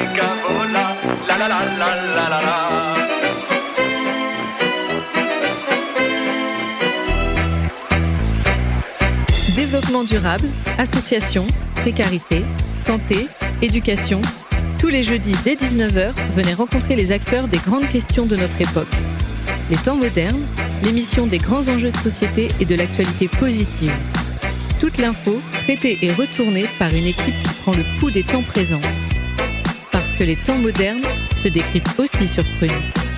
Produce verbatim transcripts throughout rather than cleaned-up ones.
musica vola, la la la la la la la. Développement durable, association, précarité, santé, éducation. Tous les jeudis dès dix-neuf heures, venez rencontrer les acteurs des grandes questions de notre époque. Les temps modernes, l'émission des grands enjeux de société et de l'actualité positive. Toute l'info, traitée et retournée par une équipe qui prend le pouls des temps présents. Parce que les temps modernes se décryptent aussi sur Prune.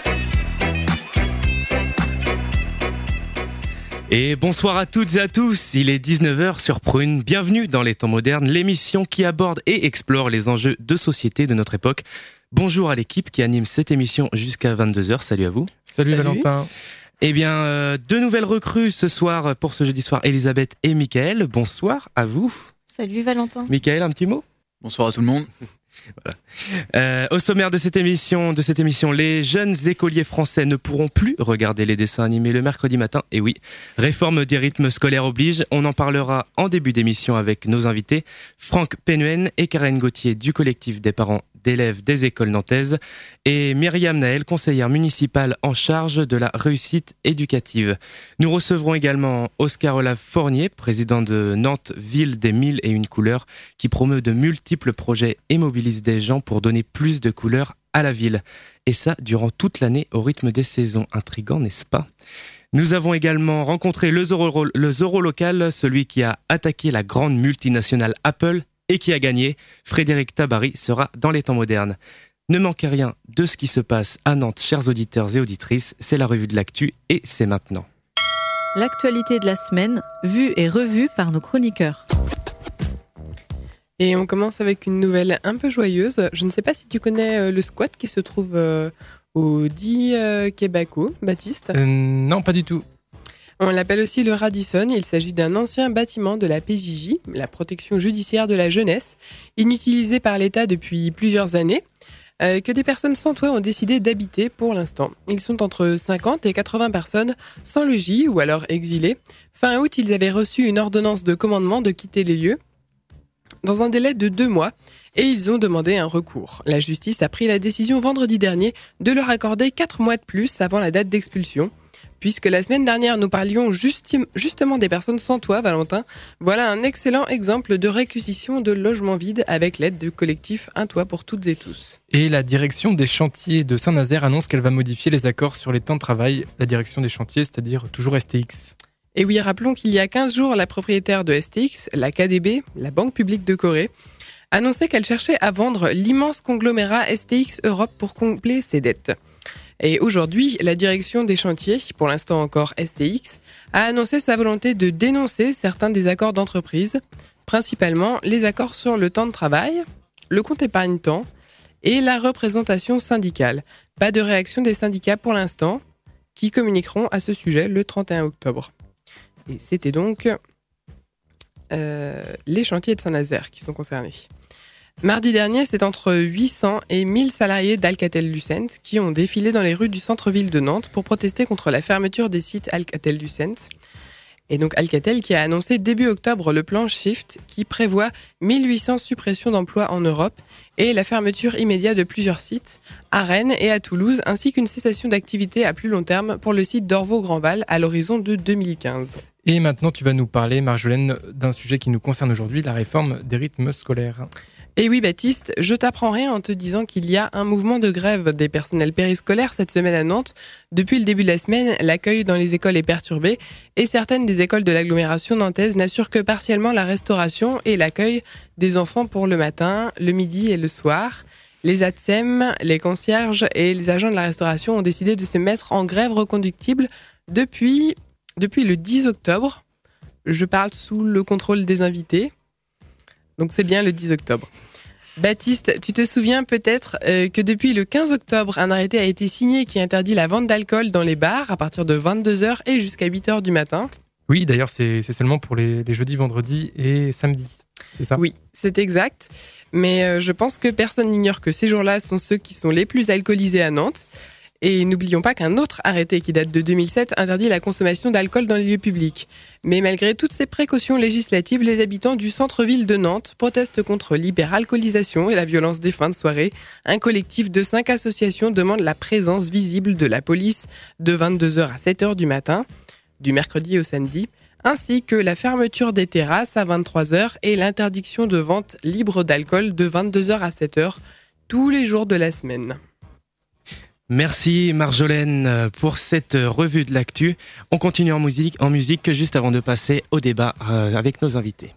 Et bonsoir à toutes et à tous, il est dix-neuf heures sur Prune. Bienvenue dans Les Temps Modernes, l'émission qui aborde et explore les enjeux de société de notre époque. Bonjour à l'équipe qui anime cette émission jusqu'à vingt-deux heures, salut à vous. Salut, salut. Valentin. Eh bien, euh, deux nouvelles recrues ce soir pour ce jeudi soir, Elisabeth et Mickaël. Bonsoir à vous. Salut Valentin. Mickaël, un petit mot ? Bonsoir à tout le monde. Voilà. Euh, au sommaire de cette émission, de cette émission, les jeunes écoliers français ne pourront plus regarder les dessins animés le mercredi matin. Et oui, réforme des rythmes scolaires oblige. On en parlera en début d'émission avec nos invités, Franck Penuen et Karen Gauthier du collectif des parents d'élèves des écoles nantaises et Myriam Naël, conseillère municipale en charge de la réussite éducative. Nous recevrons également Oscar Olave Fournier, président de Nantes, ville des mille et une couleurs, qui promeut de multiples projets et mobilise des gens pour donner plus de couleurs à la ville. Et ça, durant toute l'année, au rythme des saisons. Intriguant, n'est-ce pas ? Nous avons également rencontré le Zorro, le Zorro local, celui qui a attaqué la grande multinationale Apple et qui a gagné. Frédéric Tabary sera dans les temps modernes. Ne manquez rien de ce qui se passe à Nantes, chers auditeurs et auditrices. C'est la revue de l'actu et c'est maintenant. L'actualité de la semaine, vue et revue par nos chroniqueurs. Et on commence avec une nouvelle un peu joyeuse. Je ne sais pas si tu connais le squat qui se trouve au dix Québaco, Baptiste. Euh, non, pas du tout. On l'appelle aussi le Radisson. Il s'agit d'un ancien bâtiment de la P J J, la protection judiciaire de la jeunesse, inutilisé par l'État depuis plusieurs années, euh, que des personnes sans toit ont décidé d'habiter pour l'instant. Ils sont entre cinquante et quatre-vingts personnes sans logis ou alors exilées. Fin août, ils avaient reçu une ordonnance de commandement de quitter les lieux dans un délai de deux mois et ils ont demandé un recours. La justice a pris la décision vendredi dernier de leur accorder quatre mois de plus avant la date d'expulsion. Puisque la semaine dernière, nous parlions justi- justement des personnes sans toit, Valentin, voilà un excellent exemple de réquisition de logements vides avec l'aide du collectif Un Toit pour toutes et tous. Et la direction des chantiers de Saint-Nazaire annonce qu'elle va modifier les accords sur les temps de travail. La direction des chantiers, c'est-à-dire toujours S T X. Et oui, rappelons qu'il y a quinze jours, la propriétaire de S T X, la K D B, la Banque publique de Corée, annonçait qu'elle cherchait à vendre l'immense conglomérat S T X Europe pour combler ses dettes. Et aujourd'hui, la direction des chantiers, pour l'instant encore S T X, a annoncé sa volonté de dénoncer certains des accords d'entreprise, principalement les accords sur le temps de travail, le compte épargne-temps et la représentation syndicale. Pas de réaction des syndicats pour l'instant, qui communiqueront à ce sujet le trente et un octobre. Et c'était donc euh, les chantiers de Saint-Nazaire qui sont concernés. Mardi dernier, c'est entre huit cents et mille salariés d'Alcatel-Lucent qui ont défilé dans les rues du centre-ville de Nantes pour protester contre la fermeture des sites Alcatel-Lucent. Et donc Alcatel qui a annoncé début octobre le plan Shift qui prévoit mille huit cents suppressions d'emplois en Europe et la fermeture immédiate de plusieurs sites à Rennes et à Toulouse, ainsi qu'une cessation d'activité à plus long terme pour le site d'Orvaux-Grandval à l'horizon de deux mille quinze. Et maintenant, tu vas nous parler, Marjolaine, d'un sujet qui nous concerne aujourd'hui, la réforme des rythmes scolaires. Et oui Baptiste, je t'apprends rien en te disant qu'il y a un mouvement de grève des personnels périscolaires cette semaine à Nantes. Depuis le début de la semaine, l'accueil dans les écoles est perturbé et certaines des écoles de l'agglomération nantaise n'assurent que partiellement la restauration et l'accueil des enfants pour le matin, le midi et le soir. Les A T S E M, les concierges et les agents de la restauration ont décidé de se mettre en grève reconductible depuis, depuis le dix octobre. Je parle sous le contrôle des invités. Donc c'est bien le dix octobre. Baptiste, tu te souviens peut-être euh, que depuis le quinze octobre, un arrêté a été signé qui interdit la vente d'alcool dans les bars à partir de vingt-deux heures et jusqu'à huit heures du matin. Oui, d'ailleurs, c'est, c'est seulement pour les, les jeudis, vendredis et samedis. C'est ça ? Oui, c'est exact. Mais euh, je pense que personne n'ignore que ces jours-là sont ceux qui sont les plus alcoolisés à Nantes. Et n'oublions pas qu'un autre arrêté qui date de deux mille sept interdit la consommation d'alcool dans les lieux publics. Mais malgré toutes ces précautions législatives, les habitants du centre-ville de Nantes protestent contre l'hyperalcoolisation et la violence des fins de soirée. Un collectif de cinq associations demande la présence visible de la police de vingt-deux heures à sept heures du matin, du mercredi au samedi, ainsi que la fermeture des terrasses à vingt-trois heures et l'interdiction de vente libre d'alcool de vingt-deux heures à sept heures tous les jours de la semaine. Merci Marjolaine pour cette revue de l'actu. On continue en musique, en musique juste avant de passer au débat avec nos invités.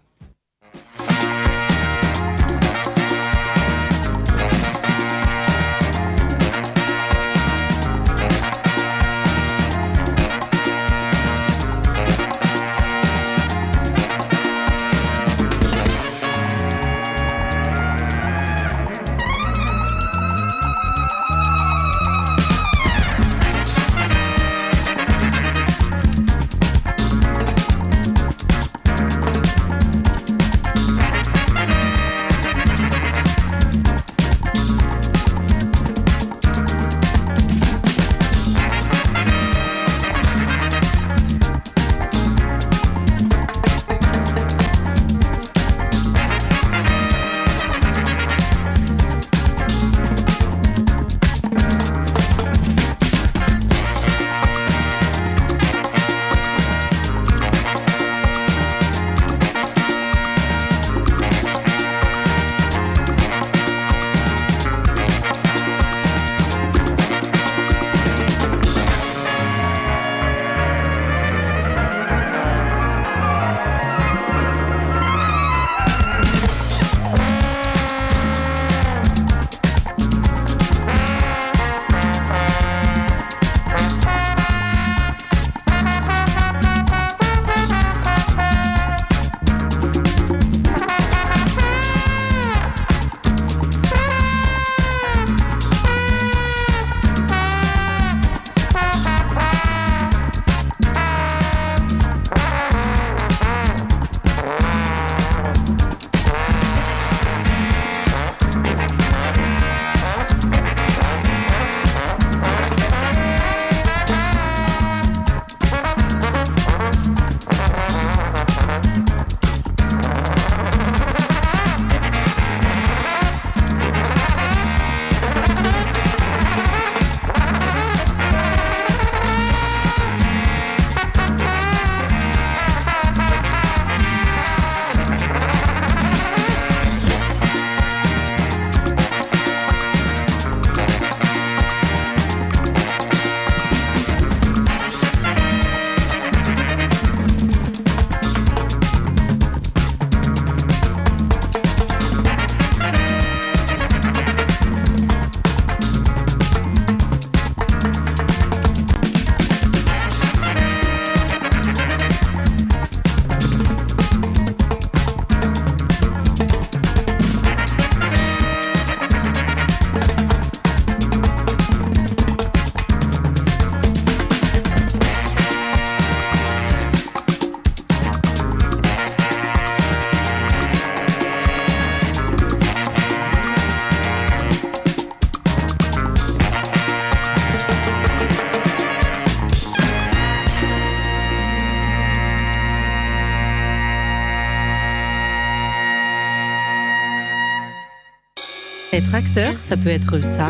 Être acteur, ça peut être ça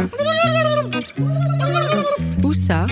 ou ça.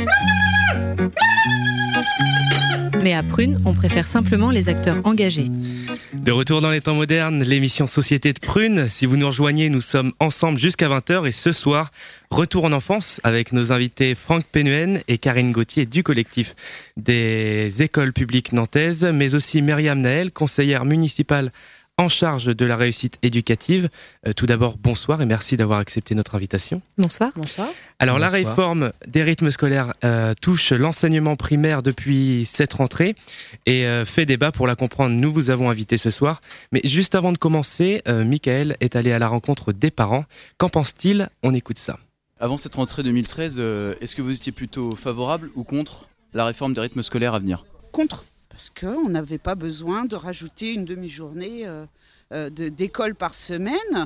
Mais à Prune, on préfère simplement les acteurs engagés. De retour dans les temps modernes, l'émission Société de Prune. Si vous nous rejoignez, nous sommes ensemble jusqu'à vingt heures et ce soir, retour en enfance avec nos invités Franck Pénuen et Karine Gauthier du collectif des écoles publiques nantaises, mais aussi Myriam Naël, conseillère municipale en charge de la réussite éducative. Euh, tout d'abord, bonsoir et merci d'avoir accepté notre invitation. Bonsoir. Bonsoir. Alors, Bonsoir. la réforme des rythmes scolaires euh, touche l'enseignement primaire depuis cette rentrée et euh, fait débat. Pour la comprendre, nous vous avons invité ce soir. Mais juste avant de commencer, euh, Michael est allé à la rencontre des parents. Qu'en pense-t-il ? On écoute ça. Avant cette rentrée deux mille treize, euh, est-ce que vous étiez plutôt favorable ou contre la réforme des rythmes scolaires à venir ? Contre, parce qu'on n'avait pas besoin de rajouter une demi-journée euh, euh, de, d'école par semaine.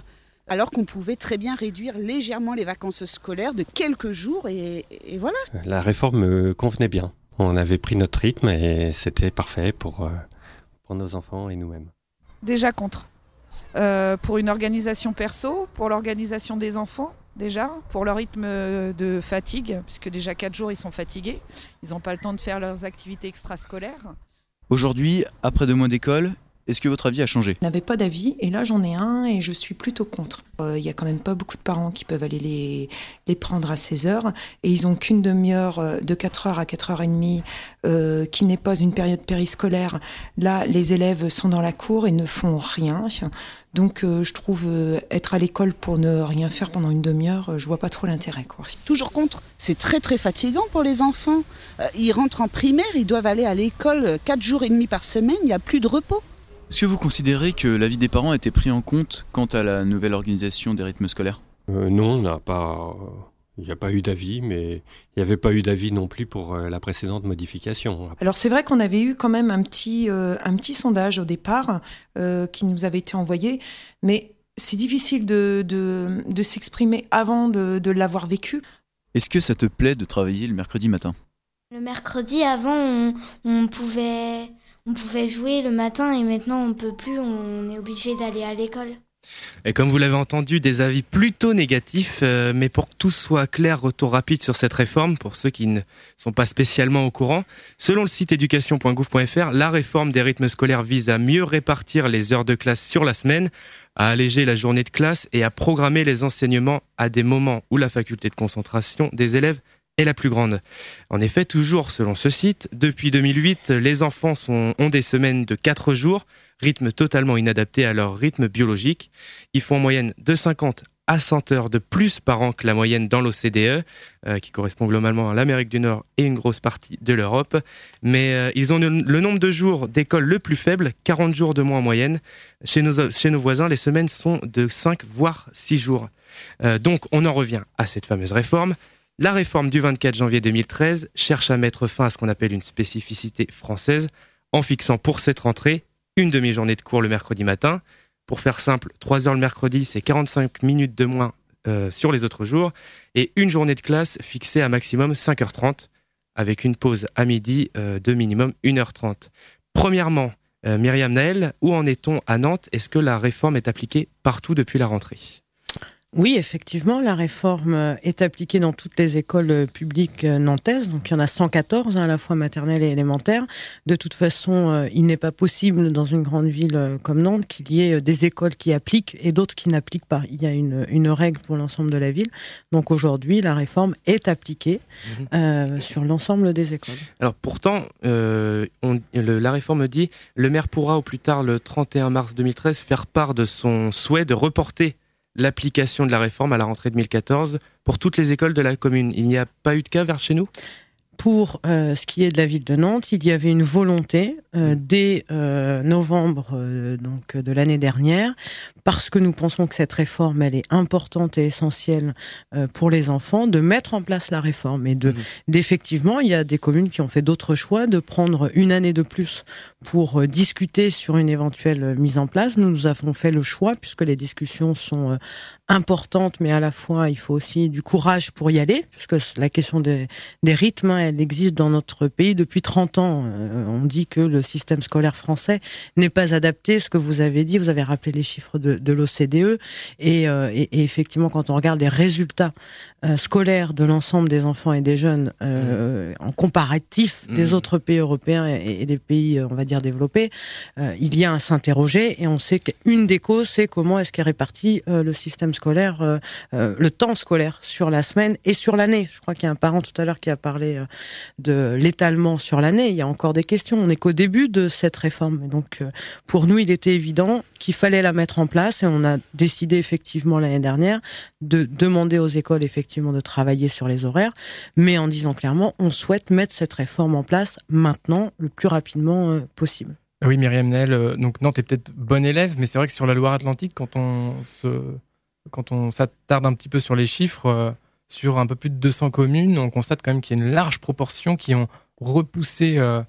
Alors qu'on pouvait très bien réduire légèrement les vacances scolaires de quelques jours et, et voilà. La réforme me convenait bien. On avait pris notre rythme et c'était parfait pour, euh, pour nos enfants et nous-mêmes. Déjà contre. Euh, pour une organisation perso, pour l'organisation des enfants, déjà, pour leur rythme de fatigue, puisque déjà quatre jours ils sont fatigués, ils n'ont pas le temps de faire leurs activités extrascolaires. Aujourd'hui, après deux mois d'école, est-ce que votre avis a changé ? Je n'avais pas d'avis et là j'en ai un et je suis plutôt contre. Il euh, y a quand même pas beaucoup de parents qui peuvent aller les, les prendre à seize heures et ils ont qu'une demi-heure de quatre heures à quatre heures trente euh, qui n'est pas une période périscolaire. Là, les élèves sont dans la cour et ne font rien. Donc euh, je trouve euh, être à l'école pour ne rien faire pendant une demi-heure, euh, je vois pas trop l'intérêt, quoi. Toujours contre. C'est très très fatigant pour les enfants. Euh, ils rentrent en primaire, ils doivent aller à l'école quatre jours et demi par semaine, il n'y a plus de repos. Est-ce que vous considérez que l'avis des parents a été pris en compte quant à la nouvelle organisation des rythmes scolaires ? euh, Non, on n'a pas... Il n'y a pas eu d'avis, mais il n'y avait pas eu d'avis non plus pour euh, la précédente modification. Alors c'est vrai qu'on avait eu quand même un petit, euh, un petit sondage au départ euh, qui nous avait été envoyé, mais c'est difficile de, de, de s'exprimer avant de, de l'avoir vécu. Est-ce que ça te plaît de travailler le mercredi matin ? Le mercredi, avant, on, on, pouvait, on pouvait jouer le matin et maintenant on ne peut plus, on est obligé d'aller à l'école. Et comme vous l'avez entendu, des avis plutôt négatifs, euh, mais pour que tout soit clair, retour rapide sur cette réforme, pour ceux qui ne sont pas spécialement au courant. Selon le site éducation point gouv point f r, la réforme des rythmes scolaires vise à mieux répartir les heures de classe sur la semaine, à alléger la journée de classe et à programmer les enseignements à des moments où la faculté de concentration des élèves est la plus grande. En effet, toujours selon ce site, depuis deux mille huit, les enfants sont, ont des semaines de quatre jours, rythme totalement inadapté à leur rythme biologique. Ils font en moyenne de cinquante à cent heures de plus par an que la moyenne dans l'O C D E, euh, qui correspond globalement à l'Amérique du Nord et une grosse partie de l'Europe. Mais euh, ils ont le, le nombre de jours d'école le plus faible, quarante jours de moins en moyenne. Chez nos, chez nos voisins, les semaines sont de cinq voire six jours. Euh, donc on en revient à cette fameuse réforme. La réforme du vingt-quatre janvier deux mille treize cherche à mettre fin à ce qu'on appelle une spécificité française en fixant pour cette rentrée une demi-journée de cours le mercredi matin. Pour faire simple, trois heures le mercredi, c'est quarante-cinq minutes de moins euh, sur les autres jours, et une journée de classe fixée à maximum cinq heures trente, avec une pause à midi euh, de minimum une heure trente. Premièrement, euh, Myriam Naël, où en est-on à Nantes ? Est-ce que la réforme est appliquée partout depuis la rentrée ? Oui, effectivement, la réforme est appliquée dans toutes les écoles publiques nantaises. Donc, il y en a cent quatorze, hein, à la fois maternelle et élémentaire. De toute façon, euh, il n'est pas possible dans une grande ville comme Nantes qu'il y ait des écoles qui appliquent et d'autres qui n'appliquent pas. Il y a une, une règle pour l'ensemble de la ville. Donc, aujourd'hui, la réforme est appliquée mmh. euh, sur l'ensemble des écoles. Alors, pourtant, euh, on, le, la réforme dit « Le maire pourra, au plus tard le trente et un mars deux mille treize, faire part de son souhait de reporter l'application de la réforme à la rentrée deux mille quatorze pour toutes les écoles de la commune. Il n'y a pas eu de cas vers chez nous ? Pour euh, ce qui est de la ville de Nantes, il y avait une volonté euh, dès euh, novembre euh, donc de l'année dernière, parce que nous pensons que cette réforme elle est importante et essentielle euh, pour les enfants, de mettre en place la réforme et de mmh. d'effectivement il y a des communes qui ont fait d'autres choix de prendre une année de plus pour euh, discuter sur une éventuelle mise en place. Nous nous avons fait le choix puisque les discussions sont euh, importantes, mais à la fois il faut aussi du courage pour y aller, puisque la question des, des rythmes hein, elle existe dans notre pays depuis trente ans. Euh, on dit que le système scolaire français n'est pas adapté. Ce que vous avez dit, vous avez rappelé les chiffres de, de l'O C D E. Et, euh, et, et effectivement, quand on regarde les résultats euh, scolaires de l'ensemble des enfants et des jeunes euh, mmh. en comparatif mmh. des autres pays européens et, et des pays, on va dire, développés, euh, il y a à s'interroger. Et on sait qu'une des causes, c'est comment est-ce qu'est réparti euh, le système scolaire, euh, euh, le temps scolaire sur la semaine et sur l'année. Je crois qu'il y a un parent tout à l'heure qui a parlé euh, de l'étalement sur l'année. Il y a encore des questions. On n'est qu'au début de cette réforme. Et donc, euh, pour nous, il était évident qu'il fallait la mettre en place et on a décidé effectivement l'année dernière de demander aux écoles effectivement de travailler sur les horaires, mais en disant clairement, on souhaite mettre cette réforme en place maintenant, le plus rapidement euh, possible. Oui, Myriam Naël, euh, donc Nantes est peut-être bonne élève, mais c'est vrai que sur la Loire-Atlantique, quand on se, quand on s'attarde un petit peu sur les chiffres, euh, sur un peu plus de deux cents communes, on constate quand même qu'il y a une large proportion qui ont repoussé euh,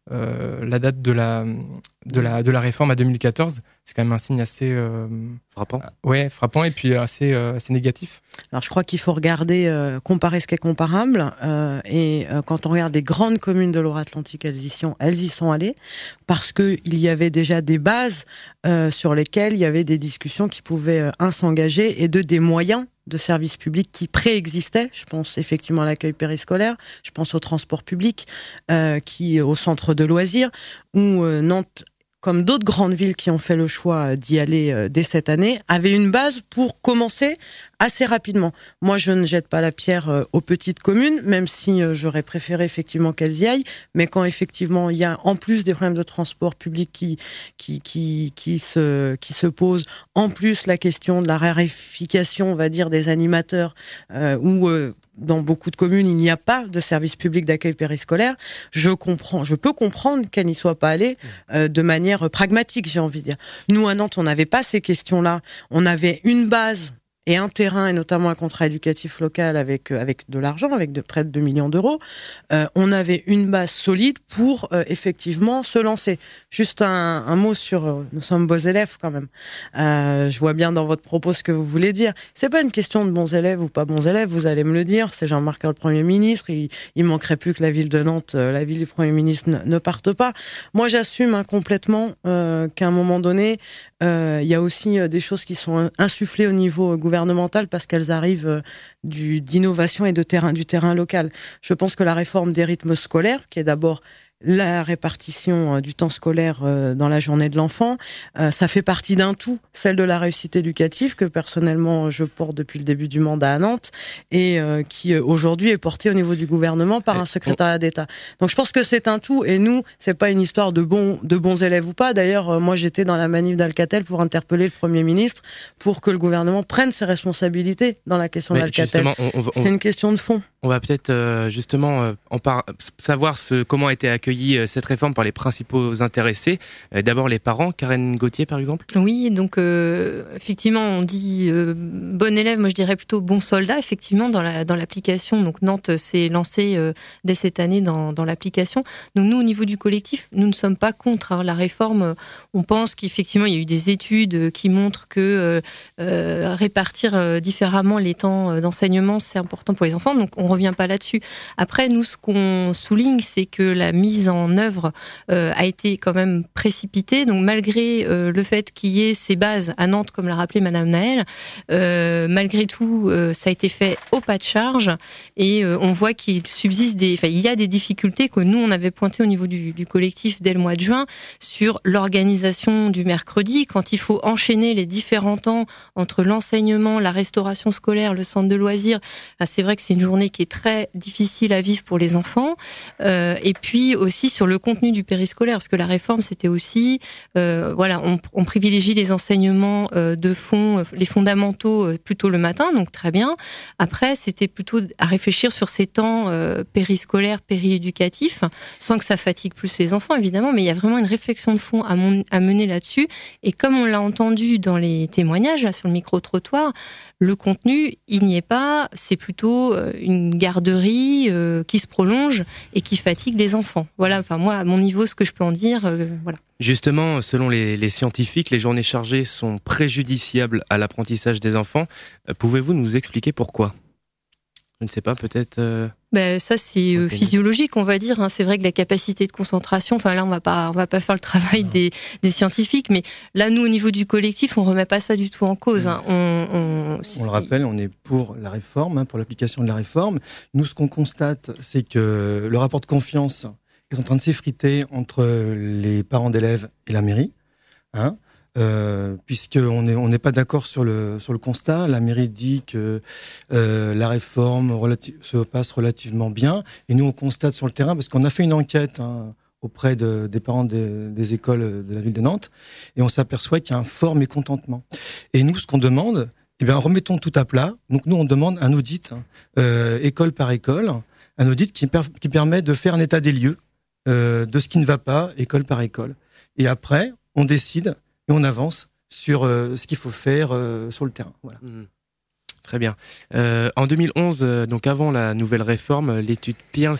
euh, la date de la, de, la, de la réforme à deux mille quatorze. C'est quand même un signe assez... Euh, frappant. Ouais, frappant et puis assez, euh, assez négatif. Alors je crois qu'il faut regarder, euh, comparer ce qui est comparable. Euh, et euh, quand on regarde les grandes communes de Loire-Atlantique, elles y sont, elles y sont allées parce que il y avait déjà des bases euh, sur lesquelles il y avait des discussions qui pouvaient euh, un s'engager et deux des moyens de services publics qui préexistaient. Je pense effectivement à l'accueil périscolaire, je pense au transport public, euh, qui au centre de loisirs, où euh, Nantes, comme d'autres grandes villes qui ont fait le choix d'y aller euh, dès cette année, avait une base pour commencer assez rapidement. Moi, je ne jette pas la pierre euh, aux petites communes, même si euh, j'aurais préféré effectivement qu'elles y aillent. Mais quand effectivement il y a en plus des problèmes de transport public qui qui qui qui se qui se posent, en plus la question de la raréfication, on va dire, des animateurs, euh, ou euh, dans beaucoup de communes, il n'y a pas de service public d'accueil périscolaire. Je comprends, je peux comprendre qu'elle n'y soit pas allée euh, de manière pragmatique, j'ai envie de dire. Nous, à Nantes, on n'avait pas ces questions-là. On avait une base et un terrain, et notamment un contrat éducatif local avec avec de l'argent, avec de près de deux millions d'euros. Euh, on avait une base solide pour euh, effectivement se lancer. Juste un, un mot sur, euh, nous sommes beaux élèves quand même. Euh, je vois bien dans votre propos ce que vous voulez dire. C'est pas une question de bons élèves ou pas bons élèves, vous allez me le dire. C'est Jean-Marc le Premier ministre. Il, il manquerait plus que la ville de Nantes, euh, la ville du Premier ministre ne, ne parte pas. Moi, j'assume hein, complètement euh, qu'à un moment donné, euh, il y a aussi euh, des choses qui sont insufflées au niveau euh, gouvernemental parce qu'elles arrivent euh, du, d'innovation et de terrain, du terrain local. Je pense que la réforme des rythmes scolaires, qui est d'abord la répartition du temps scolaire dans la journée de l'enfant, ça fait partie d'un tout, celle de la réussite éducative que personnellement je porte depuis le début du mandat à Nantes et qui aujourd'hui est portée au niveau du gouvernement par un secrétariat d'État. Donc je pense que c'est un tout et nous, c'est pas une histoire de bons, de bons élèves ou pas. D'ailleurs, moi j'étais dans la manif d'Alcatel pour interpeller le Premier ministre pour que le gouvernement prenne ses responsabilités dans la question d'Alcatel. On, on, on, c'est une question de fond. On va peut-être euh, justement euh, en par- savoir ce, comment a été accueillie euh, cette réforme par les principaux intéressés. Euh, d'abord les parents, Karen Gauthier par exemple. Oui, donc euh, effectivement on dit euh, bon élève, moi je dirais plutôt bon soldat. Effectivement dans, la, dans l'application, donc Nantes s'est lancé euh, dès cette année dans, dans l'application. Donc nous au niveau du collectif, nous ne sommes pas contre hein, la réforme. On pense qu'effectivement il y a eu des études qui montrent que euh, euh, répartir euh, différemment les temps d'enseignement c'est important pour les enfants. Donc on revient pas là-dessus. Après, nous, ce qu'on souligne, c'est que la mise en œuvre euh, a été quand même précipitée. Donc, malgré euh, le fait qu'il y ait ces bases à Nantes, comme l'a rappelé Madame Naël, euh, malgré tout, euh, ça a été fait au pas de charge. Et euh, on voit qu'il subsiste des, enfin, il y a des difficultés que nous, on avait pointées au niveau du, du collectif dès le mois de juin sur l'organisation du mercredi, quand il faut enchaîner les différents temps entre l'enseignement, la restauration scolaire, le centre de loisirs. Enfin, c'est vrai que c'est une journée qui est très difficile à vivre pour les enfants, euh, et puis aussi sur le contenu du périscolaire, parce que la réforme c'était aussi, euh, voilà, on, on privilégie les enseignements euh, de fond, euh, les fondamentaux euh, plutôt le matin, donc très bien. Après, c'était plutôt à réfléchir sur ces temps euh, périscolaires, périéducatifs, sans que ça fatigue plus les enfants évidemment, mais il y a vraiment une réflexion de fond à, mon, à mener là-dessus. Et comme on l'a entendu dans les témoignages là, sur le micro-trottoir, le contenu, il n'y est pas, c'est plutôt une garderie euh, qui se prolonge et qui fatigue les enfants. Voilà, enfin moi, à mon niveau, ce que je peux en dire, euh, voilà. Justement, selon les, les scientifiques, les journées chargées sont préjudiciables à l'apprentissage des enfants. Euh, pouvez-vous nous expliquer pourquoi ? Je ne sais pas, peut-être... Euh... Ben, ça, c'est euh, physiologique, on va dire. Hein. C'est vrai que la capacité de concentration, enfin là, on va pas, on va pas faire le travail des, des scientifiques, mais là, nous, au niveau du collectif, on remet pas ça du tout en cause. Hein. On, on, on le rappelle, on est pour la réforme, hein, pour l'application de la réforme. Nous, ce qu'on constate, c'est que le rapport de confiance est en train de s'effriter entre les parents d'élèves et la mairie. Hein. Euh, puisqu'on n'est on n'est pas d'accord sur le sur le constat. La mairie dit que euh, la réforme relati- se passe relativement bien, et nous on constate sur le terrain, parce qu'on a fait une enquête hein, auprès de, des parents de, des écoles de la ville de Nantes, et on s'aperçoit qu'il y a un fort mécontentement. Et nous, ce qu'on demande, eh bien, remettons tout à plat. Donc nous, on demande un audit, hein, euh, école par école, un audit qui, per- qui permet de faire un état des lieux euh, de ce qui ne va pas, école par école. Et après, on décide et on avance sur euh, ce qu'il faut faire euh, sur le terrain. Voilà. Mmh. Très bien. Euh, en deux mille onze, euh, donc avant la nouvelle réforme, l'étude Pearls,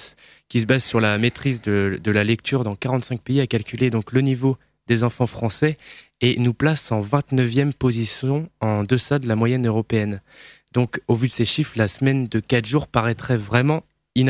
qui se base sur la maîtrise de, de la lecture dans quarante-cinq pays, a calculé donc le niveau des enfants français et nous place en vingt-neuvième position, en deçà de la moyenne européenne. Donc, au vu de ces chiffres, la semaine de quatre jours paraîtrait vraiment inadaptée ?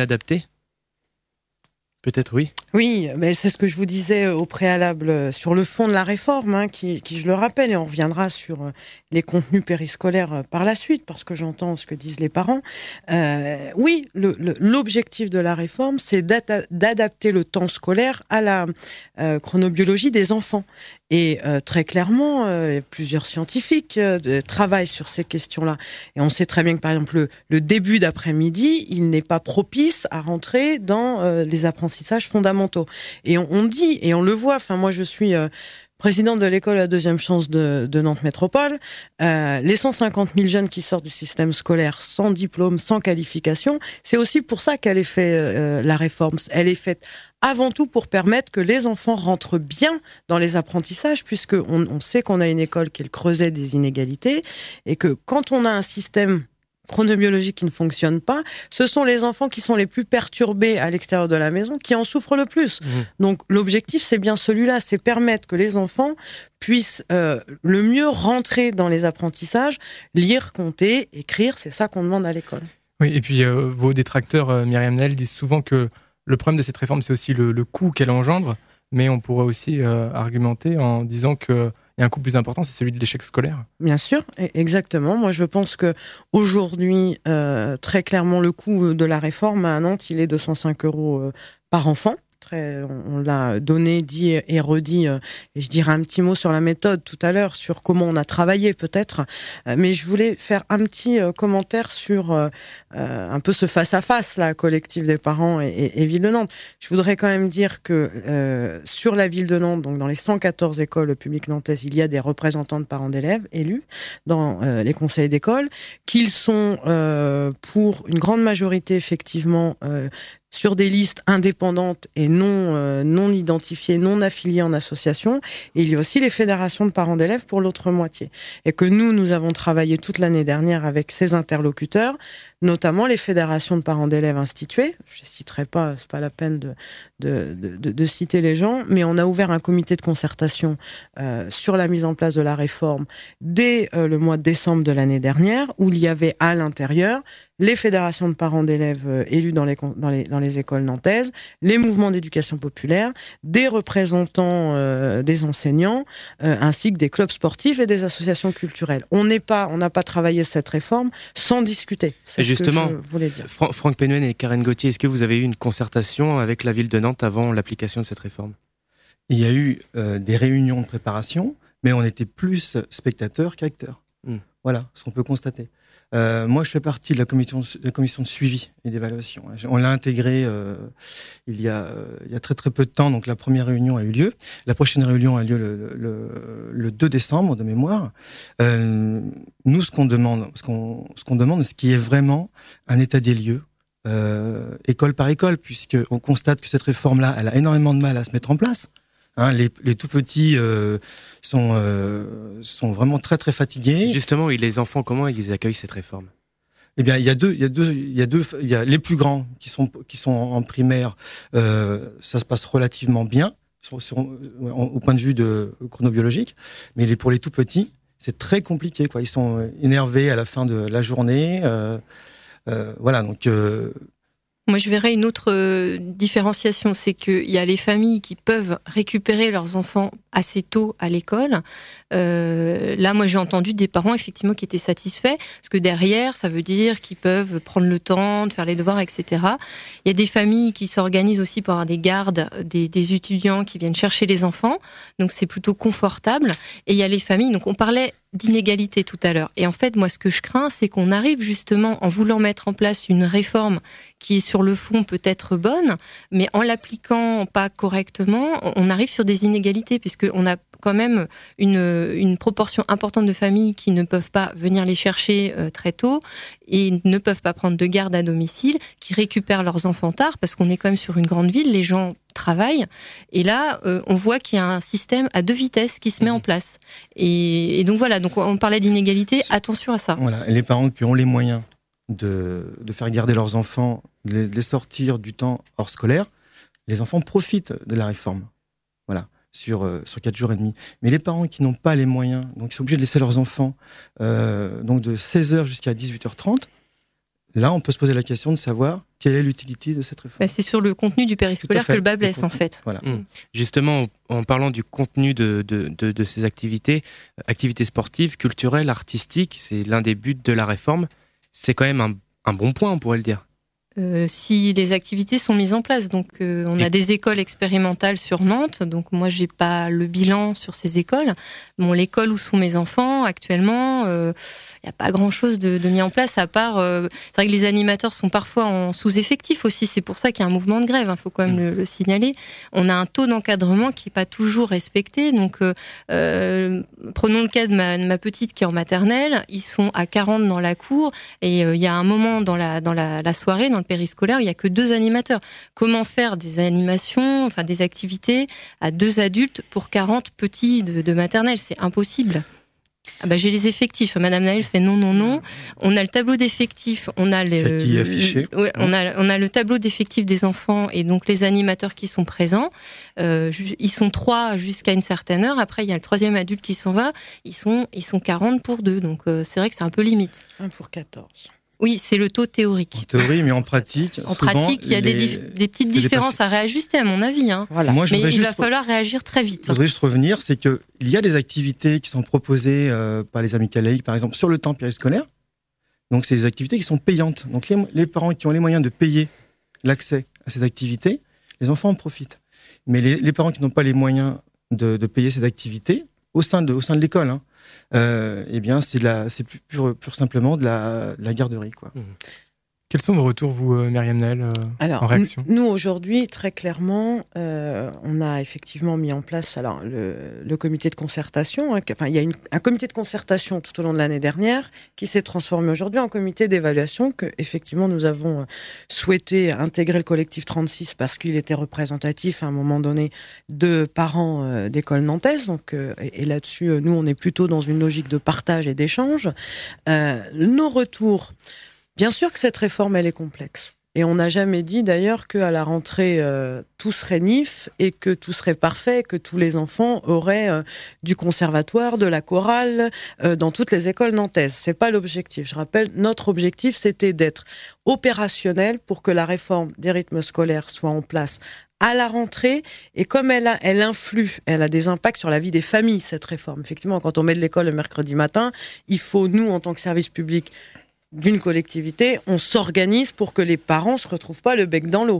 Peut-être oui. Oui, mais c'est ce que je vous disais au préalable sur le fond de la réforme, hein, qui, qui, je le rappelle, et on reviendra sur les contenus périscolaires par la suite, parce que j'entends ce que disent les parents. Euh, oui, le, le, l'objectif de la réforme, c'est d'adapter le temps scolaire à la euh, chronobiologie des enfants. Et euh, très clairement, euh, plusieurs scientifiques euh, travaillent sur ces questions-là. Et on sait très bien que, par exemple, le, le début d'après-midi, il n'est pas propice à rentrer dans euh, les apprentissages fondamentaux. Et on, on dit, et on le voit, enfin moi je suis... Euh, présidente de l'école La Deuxième Chance de, de Nantes Métropole, euh, les cent cinquante mille jeunes qui sortent du système scolaire sans diplôme, sans qualification, c'est aussi pour ça qu'elle est faite, euh, la réforme. Elle est faite avant tout pour permettre que les enfants rentrent bien dans les apprentissages, puisque on, on sait qu'on a une école qui est le creuset des inégalités, et que quand on a un système chronobiologique qui ne fonctionne pas, ce sont les enfants qui sont les plus perturbés à l'extérieur de la maison qui en souffrent le plus. Mmh. Donc l'objectif, c'est bien celui-là, c'est permettre que les enfants puissent euh, le mieux rentrer dans les apprentissages, lire, compter, écrire, c'est ça qu'on demande à l'école. Oui, et puis euh, vos détracteurs, euh, Myriam Nel, disent souvent que le problème de cette réforme, c'est aussi le, le coût qu'elle engendre, mais on pourrait aussi euh, argumenter en disant que et un coût plus important, c'est celui de l'échec scolaire. Bien sûr, exactement. Moi, je pense que aujourd'hui, euh, très clairement, le coût de la réforme à Nantes, il est de cent cinq euros euh, par enfant. Très, on l'a donné, dit et redit. Euh, et je dirai un petit mot sur la méthode tout à l'heure, sur comment on a travaillé peut-être. Euh, mais je voulais faire un petit euh, commentaire sur euh, euh, un peu ce face-à-face, là, collectif des parents et, et, et Ville de Nantes. Je voudrais quand même dire que euh, sur la Ville de Nantes, donc dans les cent quatorze écoles publiques nantaises, il y a des représentants de parents d'élèves élus dans euh, les conseils d'école, qu'ils sont euh, pour une grande majorité effectivement euh, sur des listes indépendantes et non euh, non identifiées, non affiliées en association. Et il y a aussi les fédérations de parents d'élèves pour l'autre moitié. Et que nous, nous avons travaillé toute l'année dernière avec ces interlocuteurs, notamment les fédérations de parents d'élèves instituées. Je ne citerai pas, c'est pas la peine de, de, de, de citer les gens, mais on a ouvert un comité de concertation euh, sur la mise en place de la réforme dès euh, le mois de décembre de l'année dernière, où il y avait à l'intérieur les fédérations de parents d'élèves euh, élus dans les, dans, les, dans les écoles nantaises, les mouvements d'éducation populaire, des représentants euh, des enseignants, euh, ainsi que des clubs sportifs et des associations culturelles. On n'est pas, on n'a pas travaillé cette réforme sans discuter. C'est et justement, ce que je voulais dire. Fra- Franck Penhoen et Karen Gauthier, est-ce que vous avez eu une concertation avec la ville de Nantes avant l'application de cette réforme ? Il y a eu euh, des réunions de préparation, mais on était plus spectateurs qu'acteurs. Mmh. Voilà ce qu'on peut constater. Euh, moi, je fais partie de la commission, de la commission de suivi et d'évaluation. On l'a intégré euh, il, y a, euh, il y a très très peu de temps, donc la première réunion a eu lieu. La prochaine réunion a lieu le, le, le deux décembre de mémoire. Euh, nous, ce qu'on demande, ce qu'on, ce qu'on demande, ce qui est vraiment un état des lieux, euh, école par école, puisqu'on constate que cette réforme-là, elle a énormément de mal à se mettre en place. Hein, les, les tout petits euh, sont, euh, sont vraiment très très fatigués. Justement, et les enfants, comment ils accueillent cette réforme ? Eh bien, il y a deux, il y a deux, il y a deux, il y a les plus grands qui sont qui sont en primaire. Euh, ça se passe relativement bien sur, sur, au point de vue de chronobiologique, mais les, pour les tout petits, c'est très compliqué, quoi. Ils sont énervés à la fin de la journée. Euh, euh, voilà, donc. Euh, Moi, je verrais une autre euh, différenciation, c'est qu'il y a les familles qui peuvent récupérer leurs enfants assez tôt à l'école. Euh, là, moi, j'ai entendu des parents, effectivement, qui étaient satisfaits, parce que derrière, ça veut dire qu'ils peuvent prendre le temps de faire les devoirs, et cetera. Il y a des familles qui s'organisent aussi pour avoir des gardes, des, des étudiants qui viennent chercher les enfants, donc c'est plutôt confortable. Et il y a les familles, donc on parlait d'inégalité tout à l'heure. Et en fait, moi, ce que je crains, c'est qu'on arrive justement, en voulant mettre en place une réforme qui est sur le fond peut-être bonne, mais en l'appliquant pas correctement, on arrive sur des inégalités, puisqu'on a quand même une, une proportion importante de familles qui ne peuvent pas venir les chercher euh, très tôt et ne peuvent pas prendre de garde à domicile, qui récupèrent leurs enfants tard, parce qu'on est quand même sur une grande ville, les gens travaillent, et là, euh, on voit qu'il y a un système à deux vitesses qui se met en place. Et, et donc voilà, donc on parlait d'inégalité, attention à ça. Voilà, et les parents qui ont les moyens de, de faire garder leurs enfants de les, de les sortir du temps hors scolaire, les enfants profitent de la réforme. Voilà. Sur, euh, sur quatre jours et demi. Mais les parents qui n'ont pas les moyens, donc ils sont obligés de laisser leurs enfants euh, donc de seize heures jusqu'à dix-huit heures trente, là, on peut se poser la question de savoir quelle est l'utilité de cette réforme. Bah, c'est sur le contenu du périscolaire que le bas blesse, en fait. Voilà. Mmh. Justement, en parlant du contenu de, de, de, de ces activités, activités sportives, culturelles, artistiques, c'est l'un des buts de la réforme. C'est quand même un, un bon point, on pourrait le dire. Euh, si les activités sont mises en place. Donc, euh, on a des écoles expérimentales sur Nantes. Donc, moi, j'ai pas le bilan sur ces écoles. Bon, l'école où sont mes enfants actuellement, il euh, n'y a pas grand-chose de, de mis en place à part. Euh, c'est vrai que les animateurs sont parfois en sous-effectif aussi. C'est pour ça qu'il y a un mouvement de grève. Il faut quand même le, le signaler. On a un taux d'encadrement qui n'est pas toujours respecté. Donc, euh, euh, prenons le cas de ma, de ma petite qui est en maternelle. Ils sont à quarante dans la cour et il euh, y a un moment dans la dans la, la soirée, dans le périscolaire, il n'y a que deux animateurs. Comment faire des animations, enfin des activités à deux adultes pour quarante petits de, de maternelle? C'est impossible. Ah bah j'ai les effectifs. Madame Naël fait non, non, non. On a le tableau d'effectifs, on a le, qui est affiché. Le, ouais, on a, on a le tableau d'effectifs des enfants et donc les animateurs qui sont présents. Euh, ils sont trois jusqu'à une certaine heure. Après, il y a le troisième adulte qui s'en va. Ils sont, ils sont quarante pour deux. Donc euh, c'est vrai que c'est un peu limite. un pour quatorze. Oui, c'est le taux théorique. En théorie, mais en pratique, en pratique, il y a les... des, dif- des petites différences à réajuster, à mon avis. Hein. Voilà. Moi, mais il juste... va falloir réagir très vite. Je voudrais juste revenir, c'est que il y a des activités qui sont proposées euh, par les amicales laïques, par exemple, sur le temps périscolaire. Donc, c'est des activités qui sont payantes. Donc, les, les parents qui ont les moyens de payer l'accès à ces activités, les enfants en profitent. Mais les, les parents qui n'ont pas les moyens de, de payer ces activités au sein de, au sein de l'école, hein, Euh, eh bien, c'est, la, c'est plus, pure, pure simplement de la, de la garderie, quoi. Mmh. Quels sont vos retours, vous, Myriam Naël, euh, alors, en réaction? Nous, aujourd'hui, très clairement, euh, on a effectivement mis en place alors, le, le comité de concertation. Hein, enfin, il y a une, un comité de concertation tout au long de l'année dernière qui s'est transformé aujourd'hui en comité d'évaluation que, effectivement, nous avons souhaité intégrer le collectif trente-six parce qu'il était représentatif à un moment donné de parents euh, d'écoles nantaises. Donc, euh, et, et là-dessus, nous, on est plutôt dans une logique de partage et d'échange. Euh, nos retours... Bien sûr que cette réforme, elle est complexe. Et on n'a jamais dit d'ailleurs qu'à la rentrée, euh, tout serait nif et que tout serait parfait, que tous les enfants auraient euh, du conservatoire, de la chorale, euh, dans toutes les écoles nantaises. C'est pas l'objectif. Je rappelle, notre objectif, c'était d'être opérationnel pour que la réforme des rythmes scolaires soit en place à la rentrée, et comme elle a, elle influe, elle a des impacts sur la vie des familles, cette réforme. Effectivement, quand on met de l'école le mercredi matin, il faut, nous, en tant que service public, d'une collectivité, on s'organise pour que les parents ne se retrouvent pas le bec dans l'eau.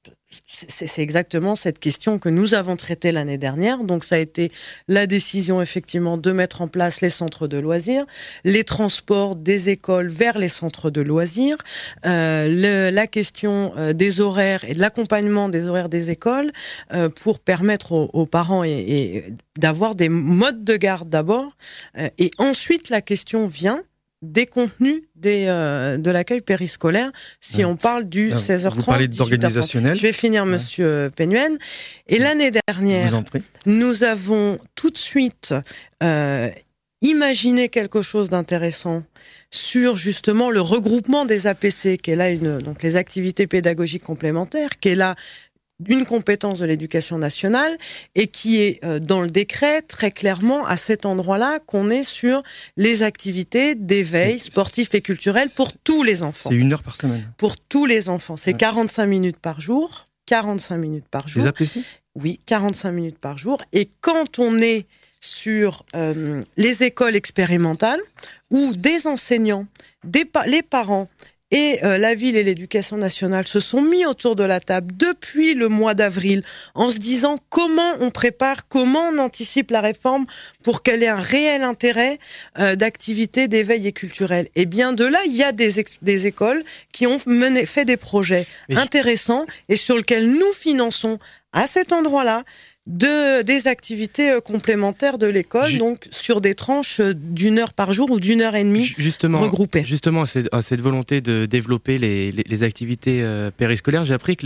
C'est, c'est exactement cette question que nous avons traitée l'année dernière. Donc ça a été la décision effectivement de mettre en place les centres de loisirs, les transports des écoles vers les centres de loisirs, euh, le, la question euh, des horaires et de l'accompagnement des horaires des écoles euh, pour permettre aux, aux parents et, et d'avoir des modes de garde d'abord. Euh, et ensuite la question vient des contenus des, euh, de l'accueil périscolaire, si ouais. on parle du Alors, seize heures trente. Vous parlez d'organisationnel. Je vais finir, ouais. Monsieur Pénuen. Et l'année dernière, nous avons tout de suite euh, imaginé quelque chose d'intéressant sur justement le regroupement des A P C, qui est là une, donc les activités pédagogiques complémentaires, qui est là d'une compétence de l'éducation nationale et qui est euh, dans le décret très clairement à cet endroit-là qu'on est sur les activités d'éveil c'est, sportif et culturel pour tous les enfants. C'est une heure par semaine. Pour tous les enfants. C'est ouais. quarante-cinq minutes par jour. quarante-cinq minutes par jour. Les A P C ? Oui, quarante-cinq minutes par jour. Et quand on est sur euh, les écoles expérimentales où des enseignants, des pa- les parents et euh, la ville et l'éducation nationale se sont mis autour de la table depuis le mois d'avril en se disant comment on prépare, comment on anticipe la réforme pour qu'elle ait un réel intérêt euh, d'activité d'éveil et culturel. Et bien de là, il y a des, ex- des écoles qui ont mené, fait des projets Mais intéressants je... et sur lesquels nous finançons à cet endroit-là de des activités complémentaires de l'école, Ju- donc sur des tranches d'une heure par jour ou d'une heure et demie justement, regroupées. Justement, c'est, cette volonté de développer les, les, les activités euh, périscolaires, j'ai appris que les,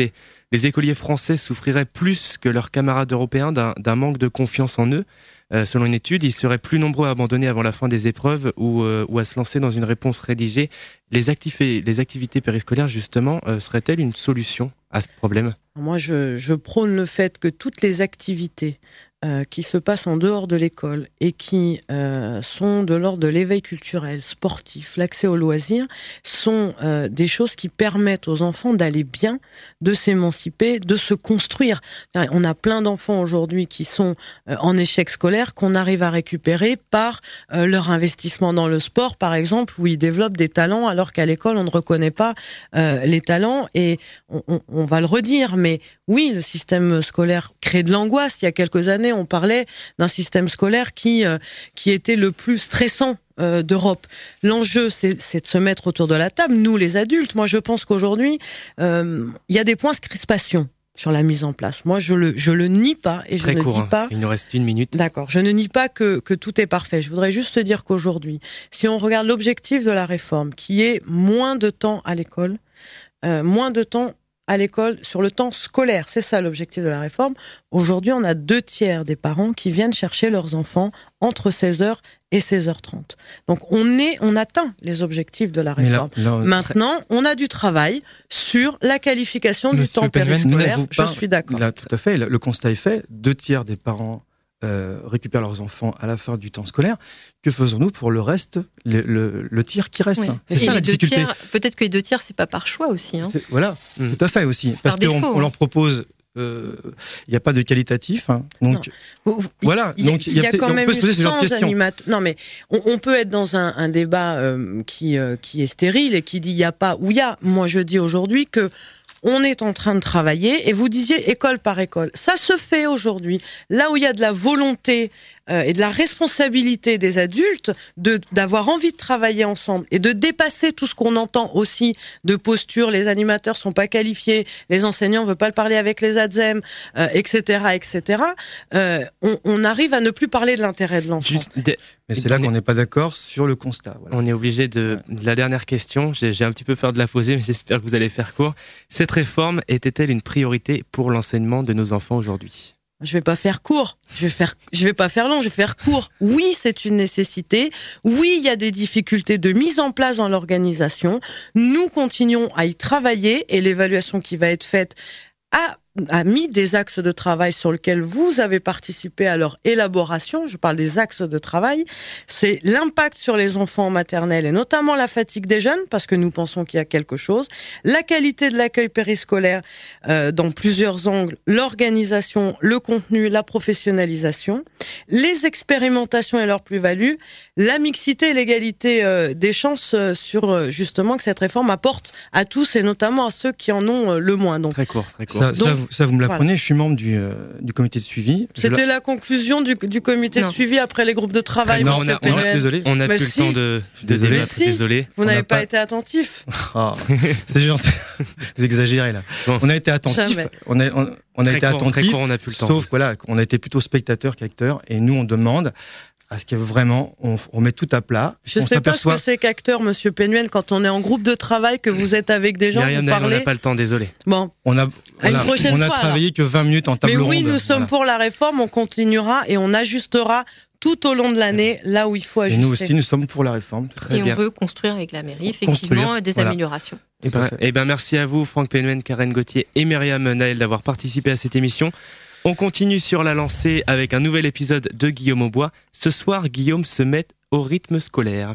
les écoliers français souffriraient plus que leurs camarades européens d'un, d'un manque de confiance en eux. Euh, selon une étude, ils seraient plus nombreux à abandonner avant la fin des épreuves ou, euh, ou à se lancer dans une réponse rédigée. Les, activi- les activités périscolaires, justement, euh, seraient-elles une solution à ce problème ? Moi, je, je prône le fait que toutes les activités euh, qui se passent en dehors de l'école et qui euh, sont de l'ordre de l'éveil culturel, sportif, l'accès aux loisirs, sont euh, des choses qui permettent aux enfants d'aller bien, de s'émanciper, de se construire. On a plein d'enfants aujourd'hui qui sont euh, en échec scolaire, qu'on arrive à récupérer par euh, leur investissement dans le sport, par exemple, où ils développent des talents alors qu'à l'école, on ne reconnaît pas euh, les talents. Et on, on, on va le redire, mais oui, le système scolaire crée de l'angoisse. Il y a quelques années, on parlait d'un système scolaire qui euh, qui était le plus stressant euh, d'Europe. L'enjeu, c'est, c'est de se mettre autour de la table, nous les adultes. Moi, je pense qu'aujourd'hui, euh, il y a des points de crispation sur la mise en place. Moi, je le je le nie pas et Très je court, ne dis hein. pas. Il nous reste une minute. D'accord. Je ne nie pas que que tout est parfait. Je voudrais juste te dire qu'aujourd'hui, si on regarde l'objectif de la réforme, qui est moins de temps à l'école, euh, moins de temps à l'école sur le temps scolaire. C'est ça l'objectif de la réforme. Aujourd'hui, on a deux tiers des parents qui viennent chercher leurs enfants entre seize heures et seize heures trente. Donc on est, on atteint les objectifs de la réforme. Là, là, on... Maintenant, on a du travail sur la qualification Monsieur du temps périscolaire. Je pas, suis d'accord. Là, tout à fait. Le constat est fait. Deux tiers des parents Euh, récupèrent leurs enfants à la fin du temps scolaire. Que faisons-nous pour le reste, le, le, le tiers qui reste? Oui. C'est Et ça la les deux difficulté. tiers, peut-être que les deux tiers, c'est pas par choix aussi. Hein. Voilà, mmh. tout à fait aussi. Parce qu'on on leur propose, il euh, n'y a pas de qualitatif. Hein, donc, vous, vous, voilà. Il y a, donc, il y a, y a quand même eu cent animateurs. Non, mais on, on peut être dans un, un débat euh, qui, euh, qui est stérile et qui dit il n'y a pas, ou il y a. Moi, je dis aujourd'hui que on est en train de travailler, et vous disiez école par école. Ça se fait aujourd'hui. Là où il y a de la volonté euh, et de la responsabilité des adultes de d'avoir envie de travailler ensemble et de dépasser tout ce qu'on entend aussi de posture, les animateurs sont pas qualifiés, les enseignants veulent pas le parler avec les A D S E M, euh, et cetera, et cetera. Euh, on, on arrive à ne plus parler de l'intérêt de l'enfant. Juste de... Mais c'est là qu'on n'est pas d'accord sur le constat. Voilà. On est obligé de, de la dernière question. J'ai, j'ai un petit peu peur de la poser, mais j'espère que vous allez faire court. Cette réforme était-elle une priorité pour l'enseignement de nos enfants aujourd'hui ? Je vais pas faire court, je vais faire, je vais pas faire long, je vais faire court. Oui, c'est une nécessité. Oui, il y a des difficultés de mise en place dans l'organisation. Nous continuons à y travailler et l'évaluation qui va être faite a, a mis des axes de travail sur lesquels vous avez participé à leur élaboration. Je parle des axes de travail. C'est l'impact sur les enfants en maternelle et notamment la fatigue des jeunes, parce que nous pensons qu'il y a quelque chose. La qualité de l'accueil périscolaire euh, dans plusieurs angles, l'organisation, le contenu, la professionnalisation, les expérimentations et leur plus-value, la mixité et l'égalité euh, des chances euh, sur euh, justement que cette réforme apporte à tous et notamment à ceux qui en ont euh, le moins. Donc, très court, très court. Ça, Donc, ça, vous, ça, vous me l'apprenez, voilà. Je suis membre du, euh, du comité de suivi. C'était la... la conclusion du, du comité non. de suivi après les groupes de travail. Non, on a, on a, désolé. On n'a Mais plus si. le temps de, de Désolé. débattre, Si. désolé. Vous On n'avez n'a pas pas été attentif. Oh, c'est gentil. Vous exagérez là. Bon. On a été attentif. Jamais. On a, on, on a Très été court, attentif. très court, on n'a plus le temps. Sauf voilà, on a été plutôt spectateur qu'acteur. Et nous, on demande à ce que vraiment on, on met tout à plat. Je on sais pas ce s'aperçoit... que c'est qu'acteur, Monsieur Pénuel, quand on est en groupe de travail, que vous êtes avec des gens, Myriam vous Naël, on parlez. n'a pas le temps, désolé. Bon. On a, À une on a, prochaine on a fois, travaillé que vingt minutes en table Mais ronde. oui, nous sommes Voilà. pour la réforme, on continuera et on ajustera tout au long de l'année, là où il faut Et ajuster. nous aussi, nous sommes pour la réforme. Très Et bien. on veut construire avec la mairie, effectivement, Construire, des voilà. améliorations. Eh ben, eh ben, merci à vous, Franck Pénuel, Karen Gauthier et Myriam Naël d'avoir participé à cette émission. On continue sur la lancée avec un nouvel épisode de Guillaume Aubois. Ce soir, Guillaume se met au rythme scolaire.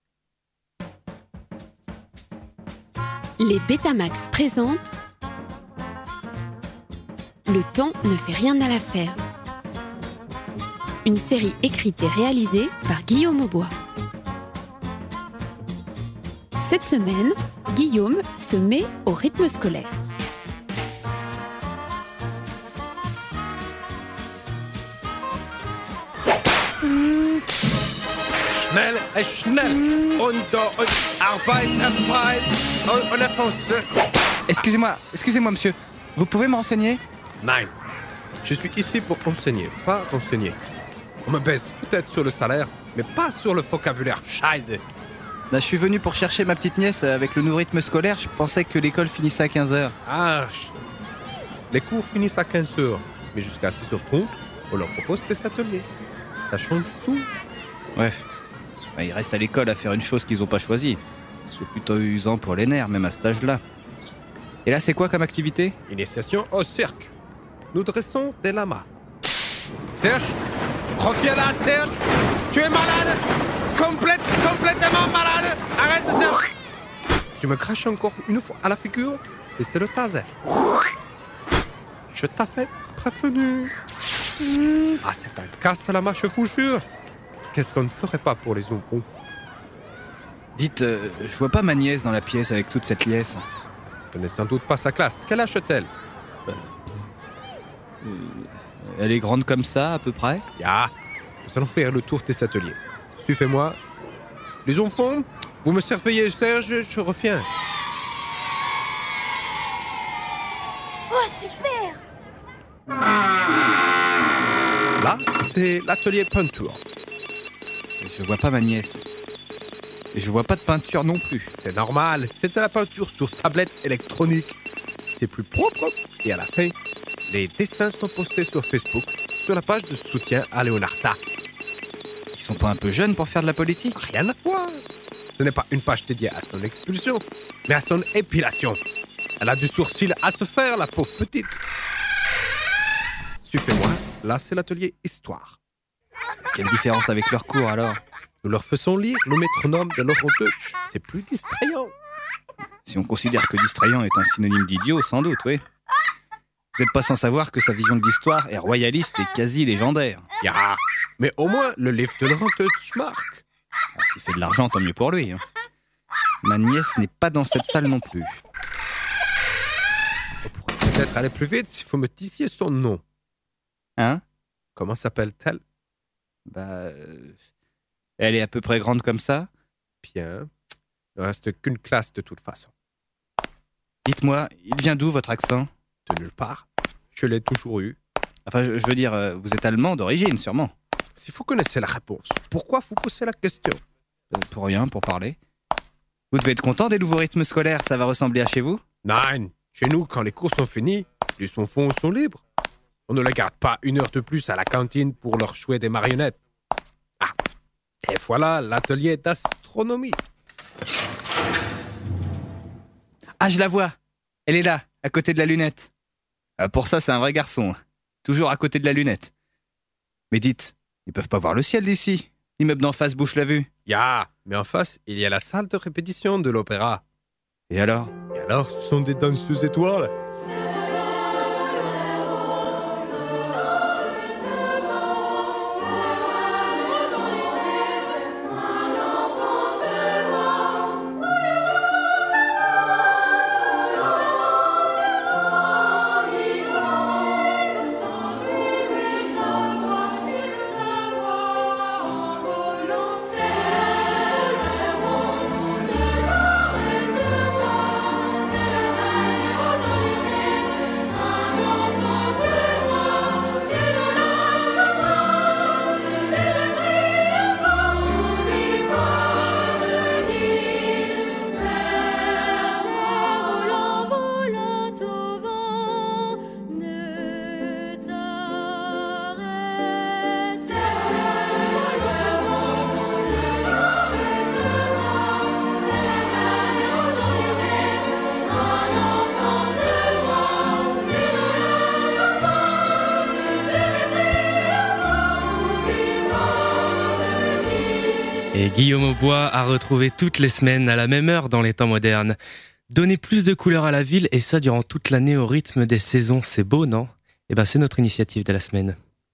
Les Betamax présentent Le temps ne fait rien à l'affaire. Une série écrite et réalisée par Guillaume Aubois. Cette semaine, Guillaume se met au rythme scolaire. Schnell, äh, schnell. Und, und Arbeit, Arbeit. On, on avance. Excusez-moi, excusez-moi monsieur. Vous pouvez me renseigner? Nein. Je suis ici pour enseigner, pas renseigner. On me baisse peut-être sur le salaire, mais pas sur le vocabulaire. Scheiße. Bah, je suis venu pour chercher ma petite nièce avec le nouveau rythme scolaire. Je pensais que l'école finissait à quinze heures. Ah, Les cours finissent à quinze heures, mais jusqu'à six heures trente, on leur propose des ateliers. Ça change tout. Ouais. Bah, ils restent à l'école à faire une chose qu'ils n'ont pas choisie. C'est plutôt usant pour les nerfs, même à cet âge-là. Et là, c'est quoi comme activité ? Initiation au cirque. Nous dressons des lamas. Serge, reviens là, Serge. Tu es malade. Complète, complètement malade. Arrête, Serge. Tu me craches encore une fois à la figure et c'est le taser. Je t'avais prévenu. Ah, c'est un casse-lama, je vous jure. Qu'est-ce qu'on ne ferait pas pour les enfants ? Dites, euh, je vois pas ma nièce dans la pièce avec toute cette liesse. Je connais sans doute pas sa classe. Quel âge a-t-elle ? euh, euh, Elle est grande comme ça, à peu près ? Ya, nous allons faire le tour des ateliers. Suivez-moi. Les enfants, vous me surveillez, Serge, je reviens. Oh, super! Là, c'est l'atelier peinture. Je vois pas ma nièce. Et je vois pas de peinture non plus. C'est normal, c'est de la peinture sur tablette électronique. C'est plus propre. Et à la fin, les dessins sont postés sur Facebook, sur la page de soutien à Leonarda. Ils sont pas un peu jeunes pour faire de la politique ? Rien à voir. Ce n'est pas une page dédiée à son expulsion, mais à son épilation. Elle a du sourcil à se faire, la pauvre petite. Suivez-moi, là c'est l'atelier Histoire. Quelle différence avec leur cours alors ? Nous leur faisons lire le métronome de Laurent Deutsch. C'est plus distrayant. Si on considère que distrayant est un synonyme d'idiot, sans doute, oui. Vous n'êtes pas sans savoir que sa vision de l'histoire est royaliste et quasi légendaire. Ya, mais au moins le livre de Laurent Deutsch marque. Alors, s'il fait de l'argent, tant mieux pour lui. Hein. Ma nièce n'est pas dans cette salle non plus. On pourrait peut-être aller plus vite si vous me disiez son nom. Hein ? Comment s'appelle-t-elle ? Bah... Euh... Elle est à peu près grande comme ça ? Bien. Il ne reste qu'une classe de toute façon. Dites-moi, il vient d'où votre accent ? De nulle part. Je l'ai toujours eu. Enfin, je, je veux dire, vous êtes allemand d'origine, sûrement. Si vous connaissez la réponse, pourquoi vous posez la question ? euh, Pour rien, pour parler. Vous devez être content des nouveaux rythmes scolaires, ça va ressembler à chez vous ? Non, chez nous, quand les cours sont finis, les enfants sont libres. On ne les garde pas une heure de plus à la cantine pour leur jouer des marionnettes. Ah, et voilà l'atelier d'astronomie. Ah, je la vois. Elle est là, à côté de la lunette. Ah, pour ça, c'est un vrai garçon. Toujours à côté de la lunette. Mais dites, ils peuvent pas voir le ciel d'ici. L'immeuble d'en face bouche la vue. Ya, mais en face, il y a la salle de répétition de l'opéra. Et alors ? Et alors, ce sont des danseuses étoiles. Et Guillaume Aubois a retrouvé toutes les semaines à la même heure dans les temps modernes. Donner plus de couleurs à la ville et ça durant toute l'année au rythme des saisons, c'est beau, non ? Eh ben, c'est notre initiative de la semaine.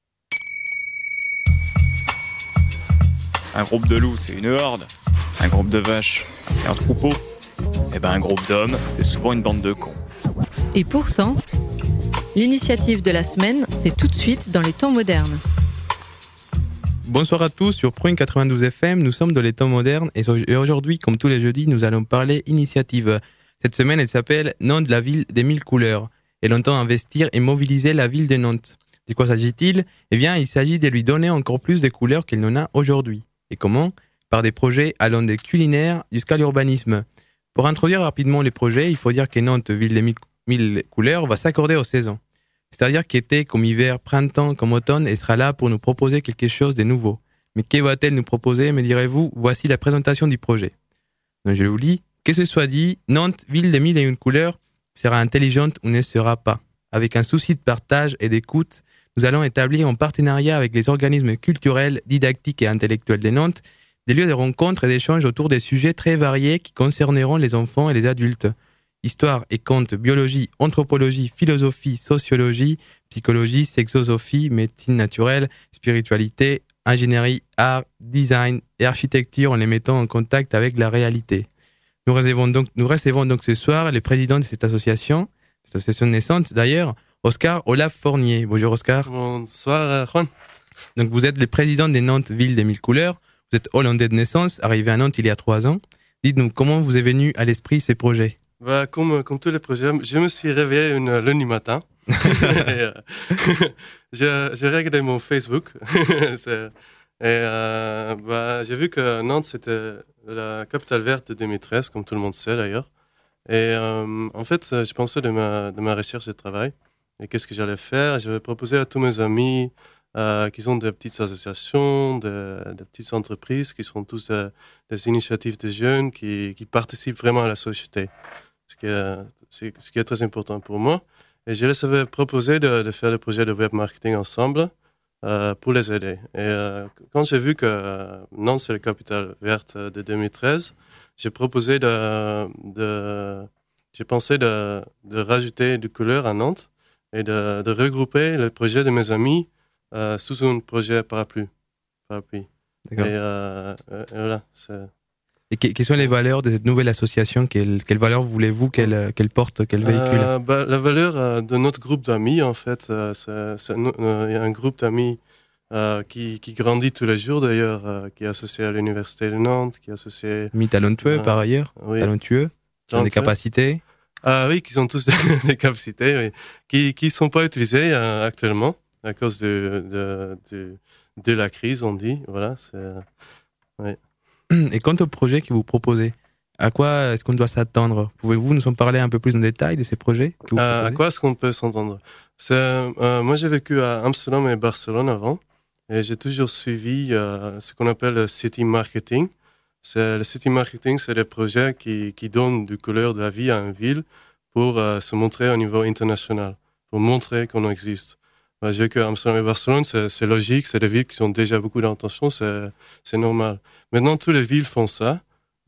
Un groupe de loups, c'est une horde. Un groupe de vaches, c'est un troupeau. Et ben, un groupe d'hommes, c'est souvent une bande de cons. Et pourtant, l'initiative de la semaine, c'est tout de suite dans les temps modernes. Bonsoir à tous, sur Prune quatre-vingt-douze F M, nous sommes dans les temps modernes et aujourd'hui, comme tous les jeudis, nous allons parler initiative. Cette semaine, elle s'appelle Nantes, la ville des mille couleurs. Elle entend investir et mobiliser la ville de Nantes. De quoi s'agit-il ? Eh bien, il s'agit de lui donner encore plus de couleurs qu'elle n'en a aujourd'hui. Et comment ? Par des projets allant des culinaires jusqu'à l'urbanisme. Pour introduire rapidement les projets, il faut dire que Nantes, ville des mille couleurs, va s'accorder aux saisons. C'est-à-dire qu'été comme hiver, printemps comme automne, elle sera là pour nous proposer quelque chose de nouveau. Mais que va-t-elle nous proposer, me direz-vous? Voici la présentation du projet. Donc je vous lis. Que ce soit dit, Nantes, ville des mille et une couleurs, sera intelligente ou ne sera pas. Avec un souci de partage et d'écoute, nous allons établir en partenariat avec les organismes culturels, didactiques et intellectuels de Nantes des lieux de rencontres et d'échanges autour des sujets très variés qui concerneront les enfants et les adultes. Histoire et contes, biologie, anthropologie, philosophie, sociologie, psychologie, sexosophie, médecine naturelle, spiritualité, ingénierie, art, design et architecture en les mettant en contact avec la réalité. Nous recevons donc, nous recevons donc ce soir le président de cette association, cette association naissante d'ailleurs, Oscar Olaf Fournier. Bonjour Oscar. Bonsoir Juan. Donc vous êtes le président des Nantes Ville des Mille Couleurs, vous êtes hollandais de naissance, arrivé à Nantes il y a trois ans. Dites-nous, comment vous est venu à l'esprit ces projets? Bah, comme, comme tous les projets, je me suis réveillé une lundi matin. et, euh, j'ai, j'ai regardé mon Facebook. et euh, bah, j'ai vu que Nantes, c'était la capitale verte de deux mille treize, comme tout le monde sait d'ailleurs. Et euh, en fait, je pensais de ma, de ma recherche de travail. Et qu'est-ce que j'allais faire? Je vais proposer à tous mes amis euh, qui ont des petites associations, des, des petites entreprises, qui sont tous euh, des initiatives de jeunes qui, qui participent vraiment à la société. Ce qui, est, ce qui est très important pour moi. Et je les avais proposé de, de faire des projets de web marketing ensemble euh, pour les aider. Et euh, quand j'ai vu que euh, Nantes, c'est la capitale verte de deux mille treize, j'ai proposé de, de j'ai pensé de, de rajouter du couleur à Nantes et de, de regrouper le projet de mes amis euh, sous un projet parapluie. parapluie. D'accord. Et, euh, et voilà, c'est... Et que, quelles sont les valeurs de cette nouvelle association? Quelles, quelles valeurs voulez-vous qu'elle, qu'elle porte, qu'elle véhicule? euh, bah, La valeur euh, de notre groupe d'amis, en fait, euh, c'est, c'est, euh, il y a un groupe d'amis euh, qui, qui grandit tous les jours, d'ailleurs, euh, qui est associé à l'Université de Nantes, qui est associé... Mis talentueux, euh, par ailleurs, oui. talentueux, qui ont des capacités. Ah oui, qui ont tous des capacités, oui. qui ne sont pas utilisées euh, actuellement, à cause de, de, de, de la crise, on dit. Voilà, c'est... Oui. Et quant au projet que vous proposez, à quoi est-ce qu'on doit s'attendre? Pouvez-vous nous en parler un peu plus en détail de ces projets? euh, À quoi est-ce qu'on peut s'entendre? C'est, euh, Moi, j'ai vécu à Amsterdam et Barcelone avant, et j'ai toujours suivi euh, ce qu'on appelle le city marketing. C'est, le city marketing, c'est des projets qui, qui donnent du couleur de la vie à une ville pour euh, se montrer au niveau international, pour montrer qu'on existe. Bah, j'ai vécu à Amsterdam et Barcelone, c'est, c'est logique, c'est des villes qui ont déjà beaucoup d'intentions, c'est, c'est normal. Maintenant, toutes les villes font ça.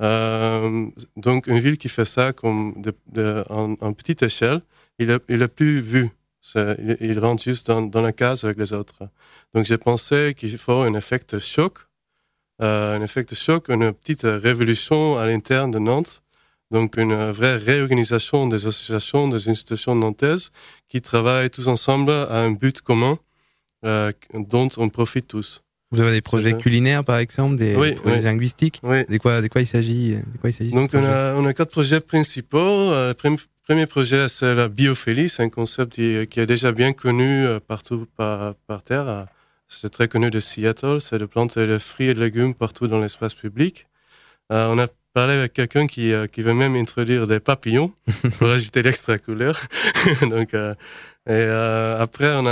Euh, donc, une ville qui fait ça comme de, de, en, en petite échelle, il est, il est plus vu. C'est, il, il rentre juste dans, dans la case avec les autres. Donc, j'ai pensé qu'il faut un effet de choc, euh, un effet de choc, une petite révolution à l'interne de Nantes. Donc, une vraie réorganisation des associations, des institutions nantaises qui travaillent tous ensemble à un but commun euh, dont on profite tous. Vous avez des projets C'est culinaires, par exemple, des oui, projets oui. linguistiques. Oui. De quoi, de quoi il s'agit, de quoi il s'agit Donc, on a, on a quatre projets principaux. Euh, le premier projet, c'est la biophilie. C'est un concept qui, qui est déjà bien connu euh, partout par, par terre. Euh, c'est très connu de Seattle. C'est de planter des fruits et des légumes partout dans l'espace public. Euh, on a parlé avec quelqu'un qui, euh, qui veut même introduire des papillons pour ajouter l'extra couleur. Donc, euh, et euh, après, on a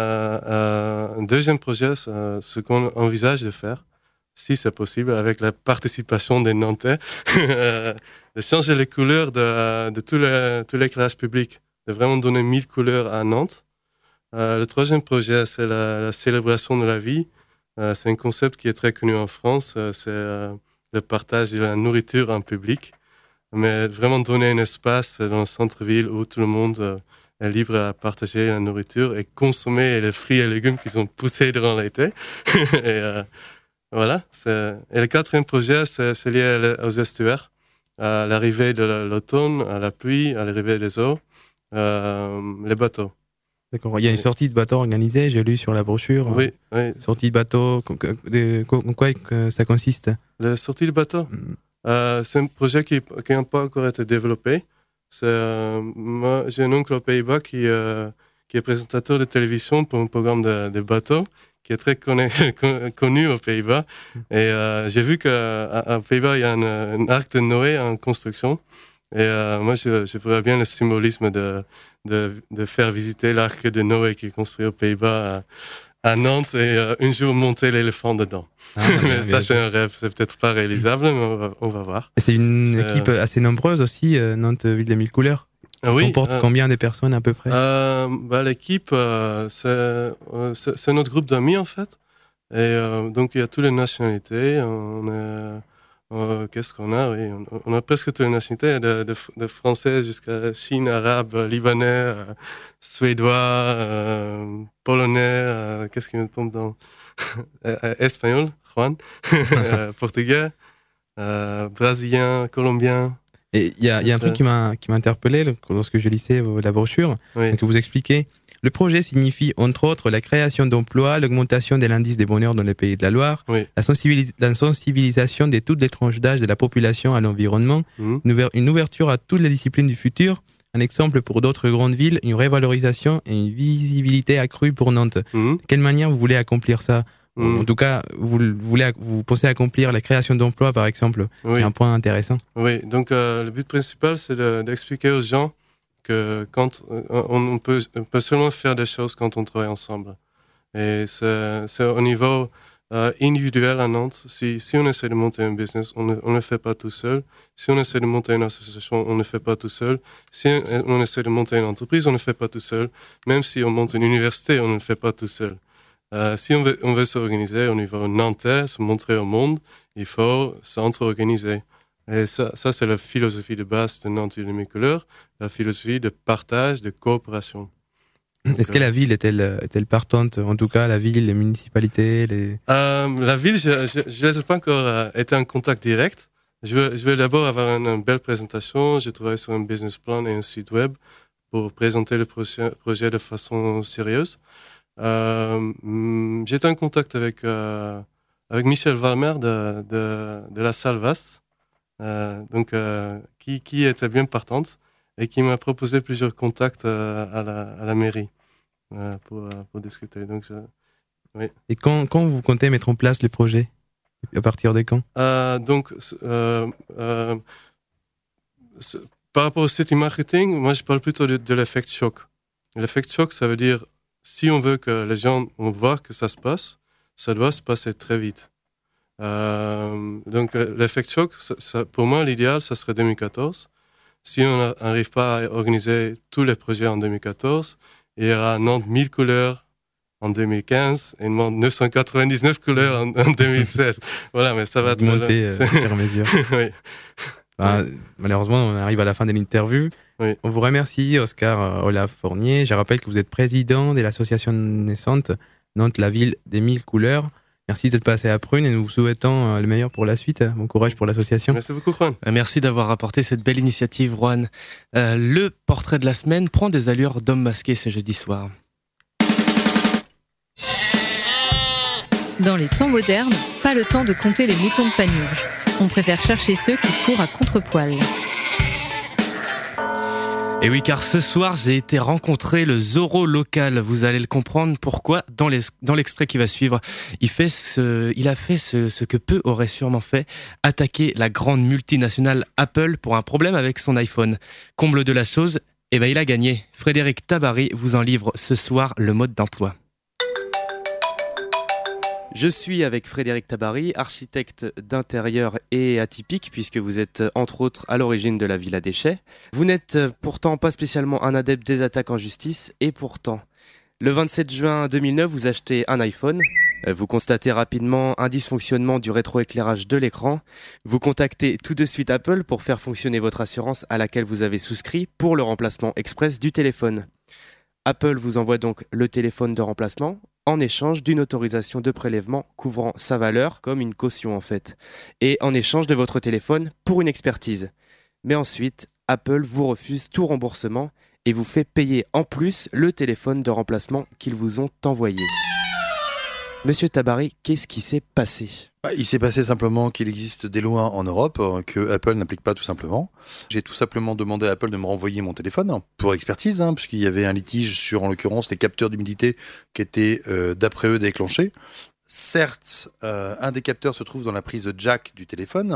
euh, un deuxième projet, euh, ce qu'on envisage de faire, si c'est possible, avec la participation des Nantais, de changer les couleurs de, de tous les, tous les classes publiques, de vraiment donner mille couleurs à Nantes. Euh, le troisième projet, c'est la, la célébration de la vie. Euh, c'est un concept qui est très connu en France. Euh, c'est euh, le partage de la nourriture en public, mais vraiment donner un espace dans le centre-ville où tout le monde euh, est libre à partager la nourriture et consommer les fruits et légumes qui sont poussés durant l'été. et euh, voilà. C'est... Et le quatrième projet, c'est, c'est lié aux estuaires, à l'arrivée de l'automne, à la pluie, à l'arrivée des eaux, euh, les bateaux. D'accord. Il y a une sortie de bateau organisée, j'ai lu sur la brochure. Oui, oui. Sortie de bateau, en quoi ça consiste? La sortie de bateau, mm. euh, c'est un projet qui n'a pas encore été développé. C'est, euh, moi, j'ai un oncle aux Pays-Bas qui, euh, qui est présentateur de télévision pour un programme de, de bateaux qui est très connu, connu aux Pays-Bas. Mm. Et euh, j'ai vu qu'aux Pays-Bas, il y a un, un arc de Noé en construction. Et euh, moi, je, je vois bien le symbolisme de, de, de faire visiter l'arc de Noé qui est construit aux Pays-Bas à, à Nantes et euh, un jour monter l'éléphant dedans. Ah, mais ça, c'est un rêve. C'est peut-être pas réalisable, mais on va, on va voir. Et c'est une c'est, équipe assez nombreuse aussi, euh, Nantes Ville des Mille Couleurs. Ah oui, comporte euh, combien de personnes à peu près euh, bah, L'équipe, euh, c'est, euh, c'est, c'est notre groupe d'amis en fait. Et euh, donc il y a toutes les nationalités. On est, euh, qu'est-ce qu'on a oui, on, on a presque toutes les nationalités, de, de, de français jusqu'à Chine, arabe, libanais, euh, suédois, euh, polonais. Euh, qu'est-ce qui me tombe dans espagnol, Juan, euh, portugais, euh, brésilien, colombien. Et il y a, y a un truc qui m'a, qui m'a interpellé lorsque je lisais la brochure, oui. que vous expliquez. Le projet signifie, entre autres, la création d'emplois, l'augmentation de l'indice des bonheurs dans les pays de la Loire, oui. la, sensibilis- la sensibilisation de toutes les tranches d'âge de la population à l'environnement, mmh. une, ouver- une ouverture à toutes les disciplines du futur, un exemple pour d'autres grandes villes, une révalorisation et une visibilité accrue pour Nantes. Mmh. De quelle manière vous voulez accomplir ça ? Mmh. En tout cas, vous, voulez, vous pensez accomplir la création d'emplois, par exemple. Oui. C'est un point intéressant. Oui, donc euh, le but principal, c'est de, d'expliquer aux gens que quand on, on, peut, on peut seulement faire des choses quand on travaille ensemble. Et c'est, c'est au niveau euh, individuel à Nantes. Si, si on essaie de monter un business, on ne, on ne le fait pas tout seul. Si on essaie de monter une association, on ne le fait pas tout seul. Si on, on essaie de monter une entreprise, on ne le fait pas tout seul. Même si on monte une université, on ne le fait pas tout seul. Euh, si on veut, on veut s'organiser au niveau nantais, se montrer au monde, il faut s'entre-organiser. Et ça, ça, c'est la philosophie de base de Nantes Ville des Mille Couleurs, la philosophie de partage, de coopération. Donc, est-ce que la ville est-elle, est-elle partante ? En tout cas, la ville, les municipalités les... Euh, La ville, je ne les ai pas encore euh, été en contact direct. Je veux, je veux d'abord avoir une, une belle présentation. Je travaille sur un business plan et un site web pour présenter le projet, projet de façon sérieuse. Euh, j'étais en contact avec, euh, avec Michel Valmer de, de, de la Salvas, euh, donc, euh, qui, qui était bien partante et qui m'a proposé plusieurs contacts euh, à, la, à la mairie euh, pour, pour discuter. Donc, je, oui. Et quand, quand vous comptez mettre en place le projet ? À partir de quand ? euh, Donc, euh, euh, par rapport au city marketing, moi je parle plutôt de, de l'effet choc. L'effet choc, ça veut dire si on veut que les gens voient que ça se passe, ça doit se passer très vite. Euh, donc l'effet choc, ça, ça, pour moi, l'idéal, ça serait deux mille quatorze. Si on n'arrive pas à organiser tous les projets en deux mille quatorze, il y aura Nantes mille couleurs en deux mille quinze et Nantes neuf cent quatre-vingt-dix-neuf couleurs en, en deux mille seize. Voilà, mais ça va être... Monter euh, à mesure. Oui. Bah, malheureusement, on arrive à la fin de l'interview. Oui. On vous remercie, Oscar Olaf Fournier. Je rappelle que vous êtes président de l'association naissante Nantes, la ville des mille couleurs. Merci d'être passé à Prune et nous vous souhaitons le meilleur pour la suite. Bon courage pour l'association. Merci beaucoup, Juan. Merci d'avoir apporté cette belle initiative, Juan. Euh, le portrait de la semaine prend des allures d'homme masqué ce jeudi soir. Dans les temps modernes, pas le temps de compter les moutons de Panurge. On préfère chercher ceux qui courent à contre-poil. Et oui, car ce soir, j'ai été rencontrer le Zorro local. Vous allez le comprendre pourquoi dans, les, dans l'extrait qui va suivre. Il, fait ce, il a fait ce, ce que peu auraient sûrement fait, attaquer la grande multinationale Apple pour un problème avec son iPhone. Comble de la chose, eh ben, il a gagné. Frédéric Tabary vous en livre ce soir le mode d'emploi. Je suis avec Frédéric Tabary, architecte d'intérieur et atypique, puisque vous êtes entre autres à l'origine de la Villa Déchets. Vous n'êtes pourtant pas spécialement un adepte des attaques en justice, et pourtant, le vingt-sept juin deux mille neuf, vous achetez un iPhone. Vous constatez rapidement un dysfonctionnement du rétroéclairage de l'écran. Vous contactez tout de suite Apple pour faire fonctionner votre assurance à laquelle vous avez souscrit pour le remplacement express du téléphone. Apple vous envoie donc le téléphone de remplacement en échange d'une autorisation de prélèvement couvrant sa valeur, comme une caution en fait, et en échange de votre téléphone pour une expertise. Mais ensuite, Apple vous refuse tout remboursement et vous fait payer en plus le téléphone de remplacement qu'ils vous ont envoyé. Monsieur Tabary, qu'est-ce qui s'est passé ? Il s'est passé simplement qu'il existe des lois en Europe que Apple n'applique pas tout simplement. J'ai tout simplement demandé à Apple de me renvoyer mon téléphone pour expertise, hein, puisqu'il y avait un litige sur, en l'occurrence, les capteurs d'humidité qui étaient, euh, d'après eux, déclenchés. Certes, euh, un des capteurs se trouve dans la prise jack du téléphone,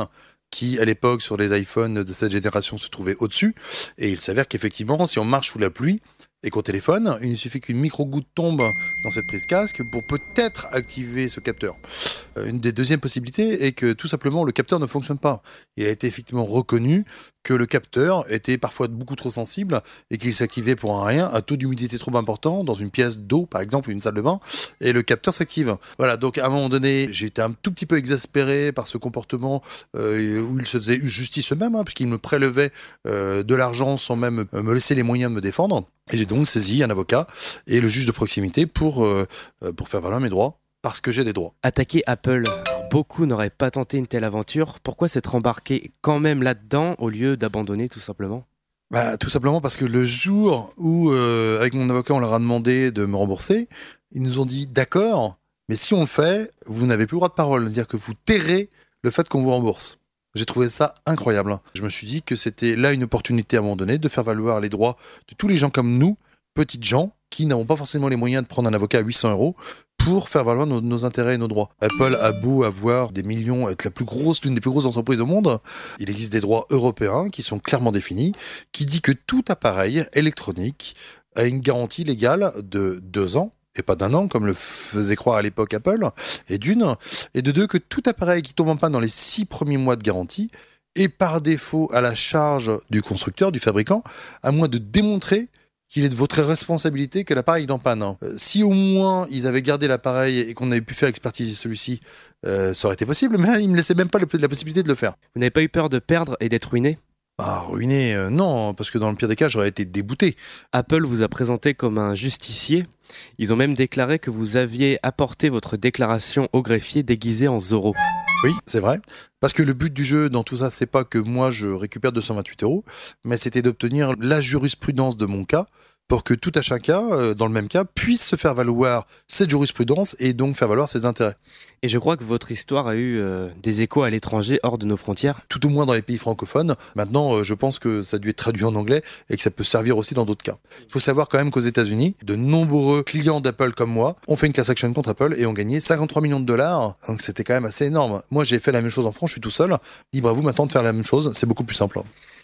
qui, à l'époque, sur les iPhones de cette génération, se trouvait au-dessus. Et il s'avère qu'effectivement, si on marche sous la pluie et qu'on téléphone, il suffit qu'une micro-goutte tombe dans cette prise casque pour peut-être activer ce capteur. Euh, une des deuxièmes possibilités est que tout simplement le capteur ne fonctionne pas. Il a été effectivement reconnu que le capteur était parfois beaucoup trop sensible et qu'il s'activait pour un rien, un taux d'humidité trop important dans une pièce d'eau, par exemple, une salle de bain, et le capteur s'active. Voilà, donc à un moment donné, j'ai été un tout petit peu exaspéré par ce comportement euh, où il se faisait justice eux-mêmes, hein, puisqu'il me prélevait euh, de l'argent sans même me laisser les moyens de me défendre. Et j'ai donc saisi un avocat et le juge de proximité pour, euh, pour faire valoir mes droits, parce que j'ai des droits. Attaquer Apple, beaucoup n'auraient pas tenté une telle aventure. Pourquoi s'être embarqué quand même là-dedans au lieu d'abandonner tout simplement ? Bah, tout simplement parce que le jour où, euh, avec mon avocat, on leur a demandé de me rembourser, ils nous ont dit d'accord, mais si on le fait, vous n'avez plus le droit de parole, c'est-à-dire que vous tairez le fait qu'on vous rembourse. J'ai trouvé ça incroyable. Je me suis dit que c'était là une opportunité à un moment donné de faire valoir les droits de tous les gens comme nous, petites gens, qui n'avons pas forcément les moyens de prendre un avocat à huit cents euros pour faire valoir nos, nos intérêts et nos droits. Apple a beau avoir des millions, être la plus grosse, l'une des plus grosses entreprises au monde, il existe des droits européens qui sont clairement définis, qui dit que tout appareil électronique a une garantie légale de deux ans, et pas d'un an, comme le faisait croire à l'époque Apple, et d'une, et de deux, que tout appareil qui tombe en panne dans les six premiers mois de garantie est par défaut à la charge du constructeur, du fabricant, à moins de démontrer qu'il est de votre responsabilité que l'appareil est en panne. Euh, si au moins ils avaient gardé l'appareil et qu'on avait pu faire expertiser celui-ci, euh, ça aurait été possible, mais là, ils ne me laissaient même pas la, la possibilité de le faire. Vous n'avez pas eu peur de perdre et d'être ruiné ? Ah, ruiné, euh, non, parce que dans le pire des cas, j'aurais été débouté. Apple vous a présenté comme un justicier. Ils ont même déclaré que vous aviez apporté votre déclaration au greffier déguisé en Zorro. Oui, c'est vrai. Parce que le but du jeu dans tout ça, c'est pas que moi je récupère deux cent vingt-huit euros, mais c'était d'obtenir la jurisprudence de mon cas pour que tout à chacun, euh, dans le même cas, puisse se faire valoir cette jurisprudence et donc faire valoir ses intérêts. Et je crois que votre histoire a eu euh, des échos à l'étranger, hors de nos frontières. Tout au moins dans les pays francophones. Maintenant, euh, je pense que ça a dû être traduit en anglais et que ça peut servir aussi dans d'autres cas. Il faut savoir quand même qu'aux États-Unis, de nombreux clients d'Apple comme moi ont fait une class action contre Apple et ont gagné cinquante-trois millions de dollars. Donc c'était quand même assez énorme. Moi, j'ai fait la même chose en France, je suis tout seul. Libre à vous maintenant de faire la même chose, c'est beaucoup plus simple.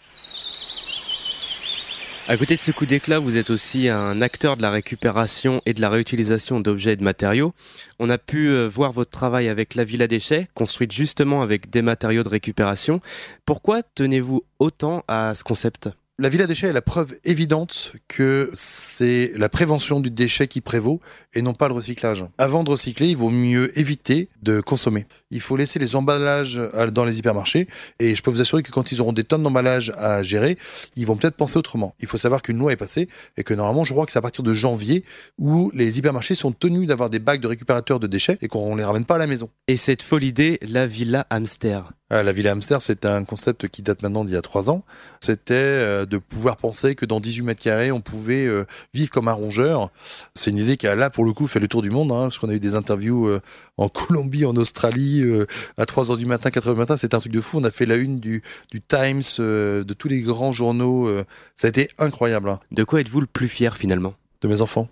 À côté de ce coup d'éclat, vous êtes aussi un acteur de la récupération et de la réutilisation d'objets et de matériaux. On a pu voir votre travail avec la Villa Déchets, construite justement avec des matériaux de récupération. Pourquoi tenez-vous autant à ce concept ? La Villa Déchets est la preuve évidente que c'est la prévention du déchet qui prévaut et non pas le recyclage. Avant de recycler, il vaut mieux éviter de consommer. Il faut laisser les emballages dans les hypermarchés et je peux vous assurer que quand ils auront des tonnes d'emballages à gérer, ils vont peut-être penser autrement. Il faut savoir qu'une loi est passée et que normalement, je crois que c'est à partir de janvier où les hypermarchés sont tenus d'avoir des bacs de récupérateurs de déchets et qu'on ne les ramène pas à la maison. Et cette folle idée, la Villa Hamster. Ah, la Villa Hamster, c'est un concept qui date maintenant d'il y a trois ans. C'était euh, de pouvoir penser que dans dix-huit mètres carrés, on pouvait euh, vivre comme un rongeur. C'est une idée qui a là, pour le coup, fait le tour du monde, hein, parce qu'on a eu des interviews euh, en Colombie, en Australie, euh, à trois heures du matin, quatre heures du matin. C'était un truc de fou. On a fait la une du, du Times, euh, de tous les grands journaux. Euh, ça a été incroyable. Hein. De quoi êtes-vous le plus fier, finalement ? De mes enfants.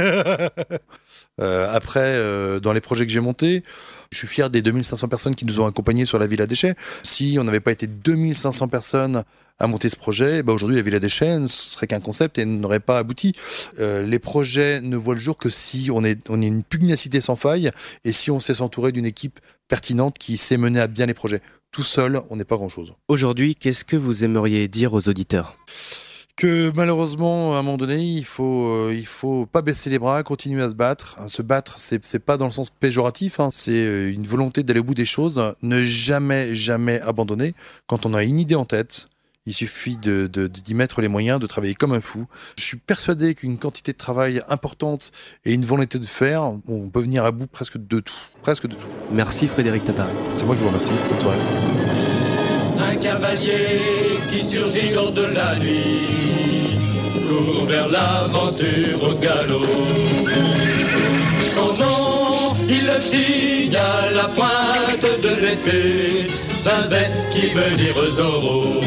euh, après, euh, dans les projets que j'ai montés, je suis fier des deux mille cinq cents personnes qui nous ont accompagnés sur la Villa Déchets. Si on n'avait pas été deux mille cinq cents personnes à monter ce projet, bah aujourd'hui la Villa Déchets ne serait qu'un concept et n'aurait pas abouti. Euh, les projets ne voient le jour que si on est, on est une pugnacité sans faille et si on sait s'entourer d'une équipe pertinente qui sait mener à bien les projets. Tout seul, on n'est pas grand-chose. Aujourd'hui, qu'est-ce que vous aimeriez dire aux auditeurs ? Que malheureusement, à un moment donné, il faut, euh, il faut pas baisser les bras, continuer à se battre. Se battre, c'est, c'est pas dans le sens péjoratif, hein, c'est une volonté d'aller au bout des choses. Ne jamais, jamais abandonner. Quand on a une idée en tête, il suffit de, de, d'y mettre les moyens, de travailler comme un fou. Je suis persuadé qu'une quantité de travail importante et une volonté de faire, on peut venir à bout presque de tout. Presque de tout. Merci Frédéric Tapari. C'est moi qui vous remercie. Bonne soirée. Un cavalier qui surgit hors de la nuit court vers l'aventure au galop. Son nom, il le signe à la pointe de l'épée d'un Z qui veut dire Zorro.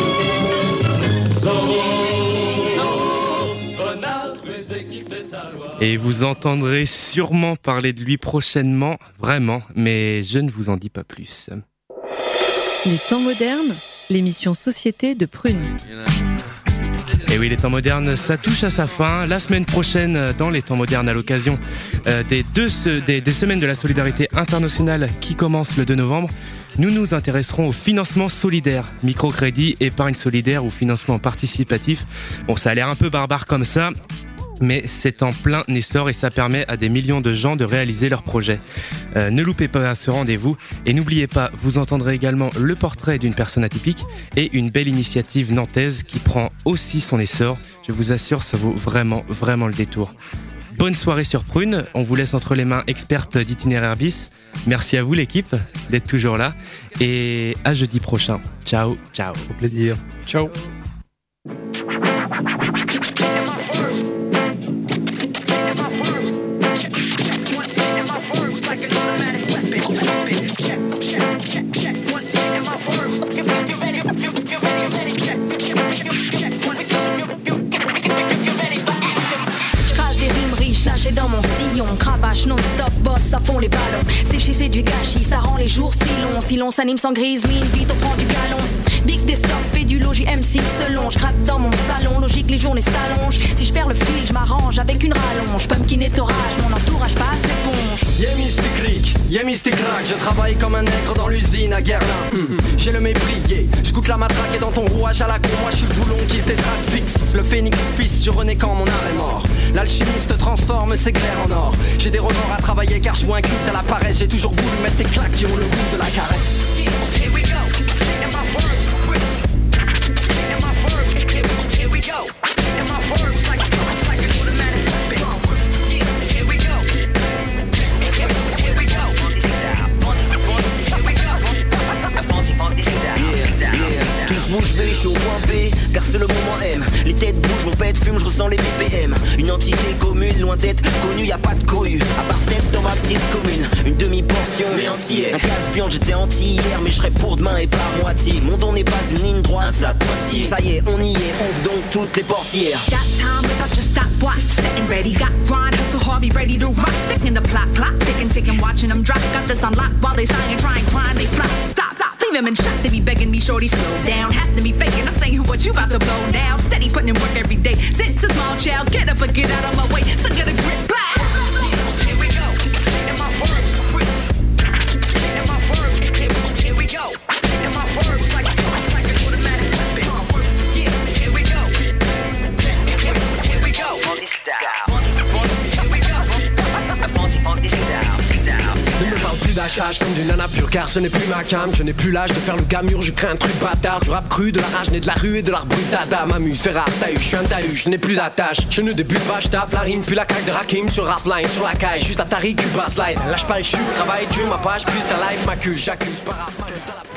Zorro, Zorro, renard rusé qui fait sa loi. Et vous entendrez sûrement parler de lui prochainement, vraiment, mais je ne vous en dis pas plus. Les temps modernes, l'émission Société de Prune. Et oui, les temps modernes, ça touche à sa fin. La semaine prochaine, dans les temps modernes, à l'occasion euh, des, deux, des, des semaines de la solidarité internationale qui commencent le deux novembre, nous nous intéresserons au financement solidaire, microcrédit, épargne solidaire ou financement participatif. Bon, ça a l'air un peu barbare comme ça, mais c'est en plein essor et ça permet à des millions de gens de réaliser leurs projets. Euh, ne loupez pas ce rendez-vous et n'oubliez pas, vous entendrez également le portrait d'une personne atypique et une belle initiative nantaise qui prend aussi son essor. Je vous assure, ça vaut vraiment, vraiment le détour. Bonne soirée sur Prune, on vous laisse entre les mains expertes d'Itinéraire Bis. Merci à vous l'équipe d'être toujours là et à jeudi prochain. Ciao, ciao. Au plaisir. Ciao. Lâché dans mon sillon, cravache non-stop, boss à fond les ballons. Sécher c'est du gâchis, ça rend les jours si longs. Si l'on s'anime sans grise mine, vite on prend du galon. Big des stocks, fait du logis M C selon. Je gratte dans mon salon, logique les journées s'allongent. Si je perds le fil, je m'arrange avec une rallonge. Pumpkin et orage, mon entourage passe l'éponge. Yeah mystic cric, yeah mystic crack. Je travaille comme un nègre dans l'usine à Guerlain. mm. J'ai le mépris, yeah. Je goûte la matraque et dans ton rouage à la con. Moi je suis le boulon qui se détraque fixe. Le phénix fils, je renais quand mon art est mort. L'alchimiste transforme ses glaires en or. J'ai des remords à travailler car je vois un culte à la paresse. J'ai toujours voulu mettre des claques qui ont le goût de la caresse. Here we go, and my words quick. And my verbs, here we go. And my verbs like, like an automatic weapon. Here we go. Here we go. On this style. Here we go. On this style. Tous bouge B, je suis au point B, car c'est le moment M. Les têtes bougent, mon pète fume, je ressens les B P M. Une entité commune, loin d'être connue, y a pas de cohue. À part tête dans ma petite commune, une demi-portion, mais entière. Un casse-pion, j'étais anti hier, mais je serai pour demain et par moitié. Mon don n'est pas une ligne droite, ça poitiers. Ça y est, on y est, ouvre donc toutes les portières. Got time, whip out your stopwatch, setting ready. Got grind, hustle hard, be ready to rock. Thinking the plot, clock, ticking, ticking, watching them drop. Got this on lock while they sign, try and climb, they flop. Stop, stop. Leave him in shock, they be begging me, shorty, slow down. Have to be faking, I'm saying what you about to blow now. Steady putting in work every day, since a small child. Get up and get out of my way, so get a grip, blah. Here we go, and my verbs quick. And my verbs, here, here we go. And my verbs like, like an automatic weapon. Yeah, here we go. Here, here we go. On this style. Here we go. On this style, style. Ne me parle plus d'hachage comme d'une nana pure, car ce n'est plus ma cam. Je n'ai plus l'âge de faire le gamur, je crée un truc bâtard. Du rap cru, de la rage, né de la rue et de l'art brutada. M'amuse, fais rap, tahu, je suis un tahu, je n'ai plus d'attache. Je ne débute pas, je tape la rime, puis la caille de Rakim sur rap line, sur la caille, juste Atari, Cuba slide. Lâche pas les chutes, travaille, Dieu ma page, plus ta life, m'accuse, j'accuse, par rap,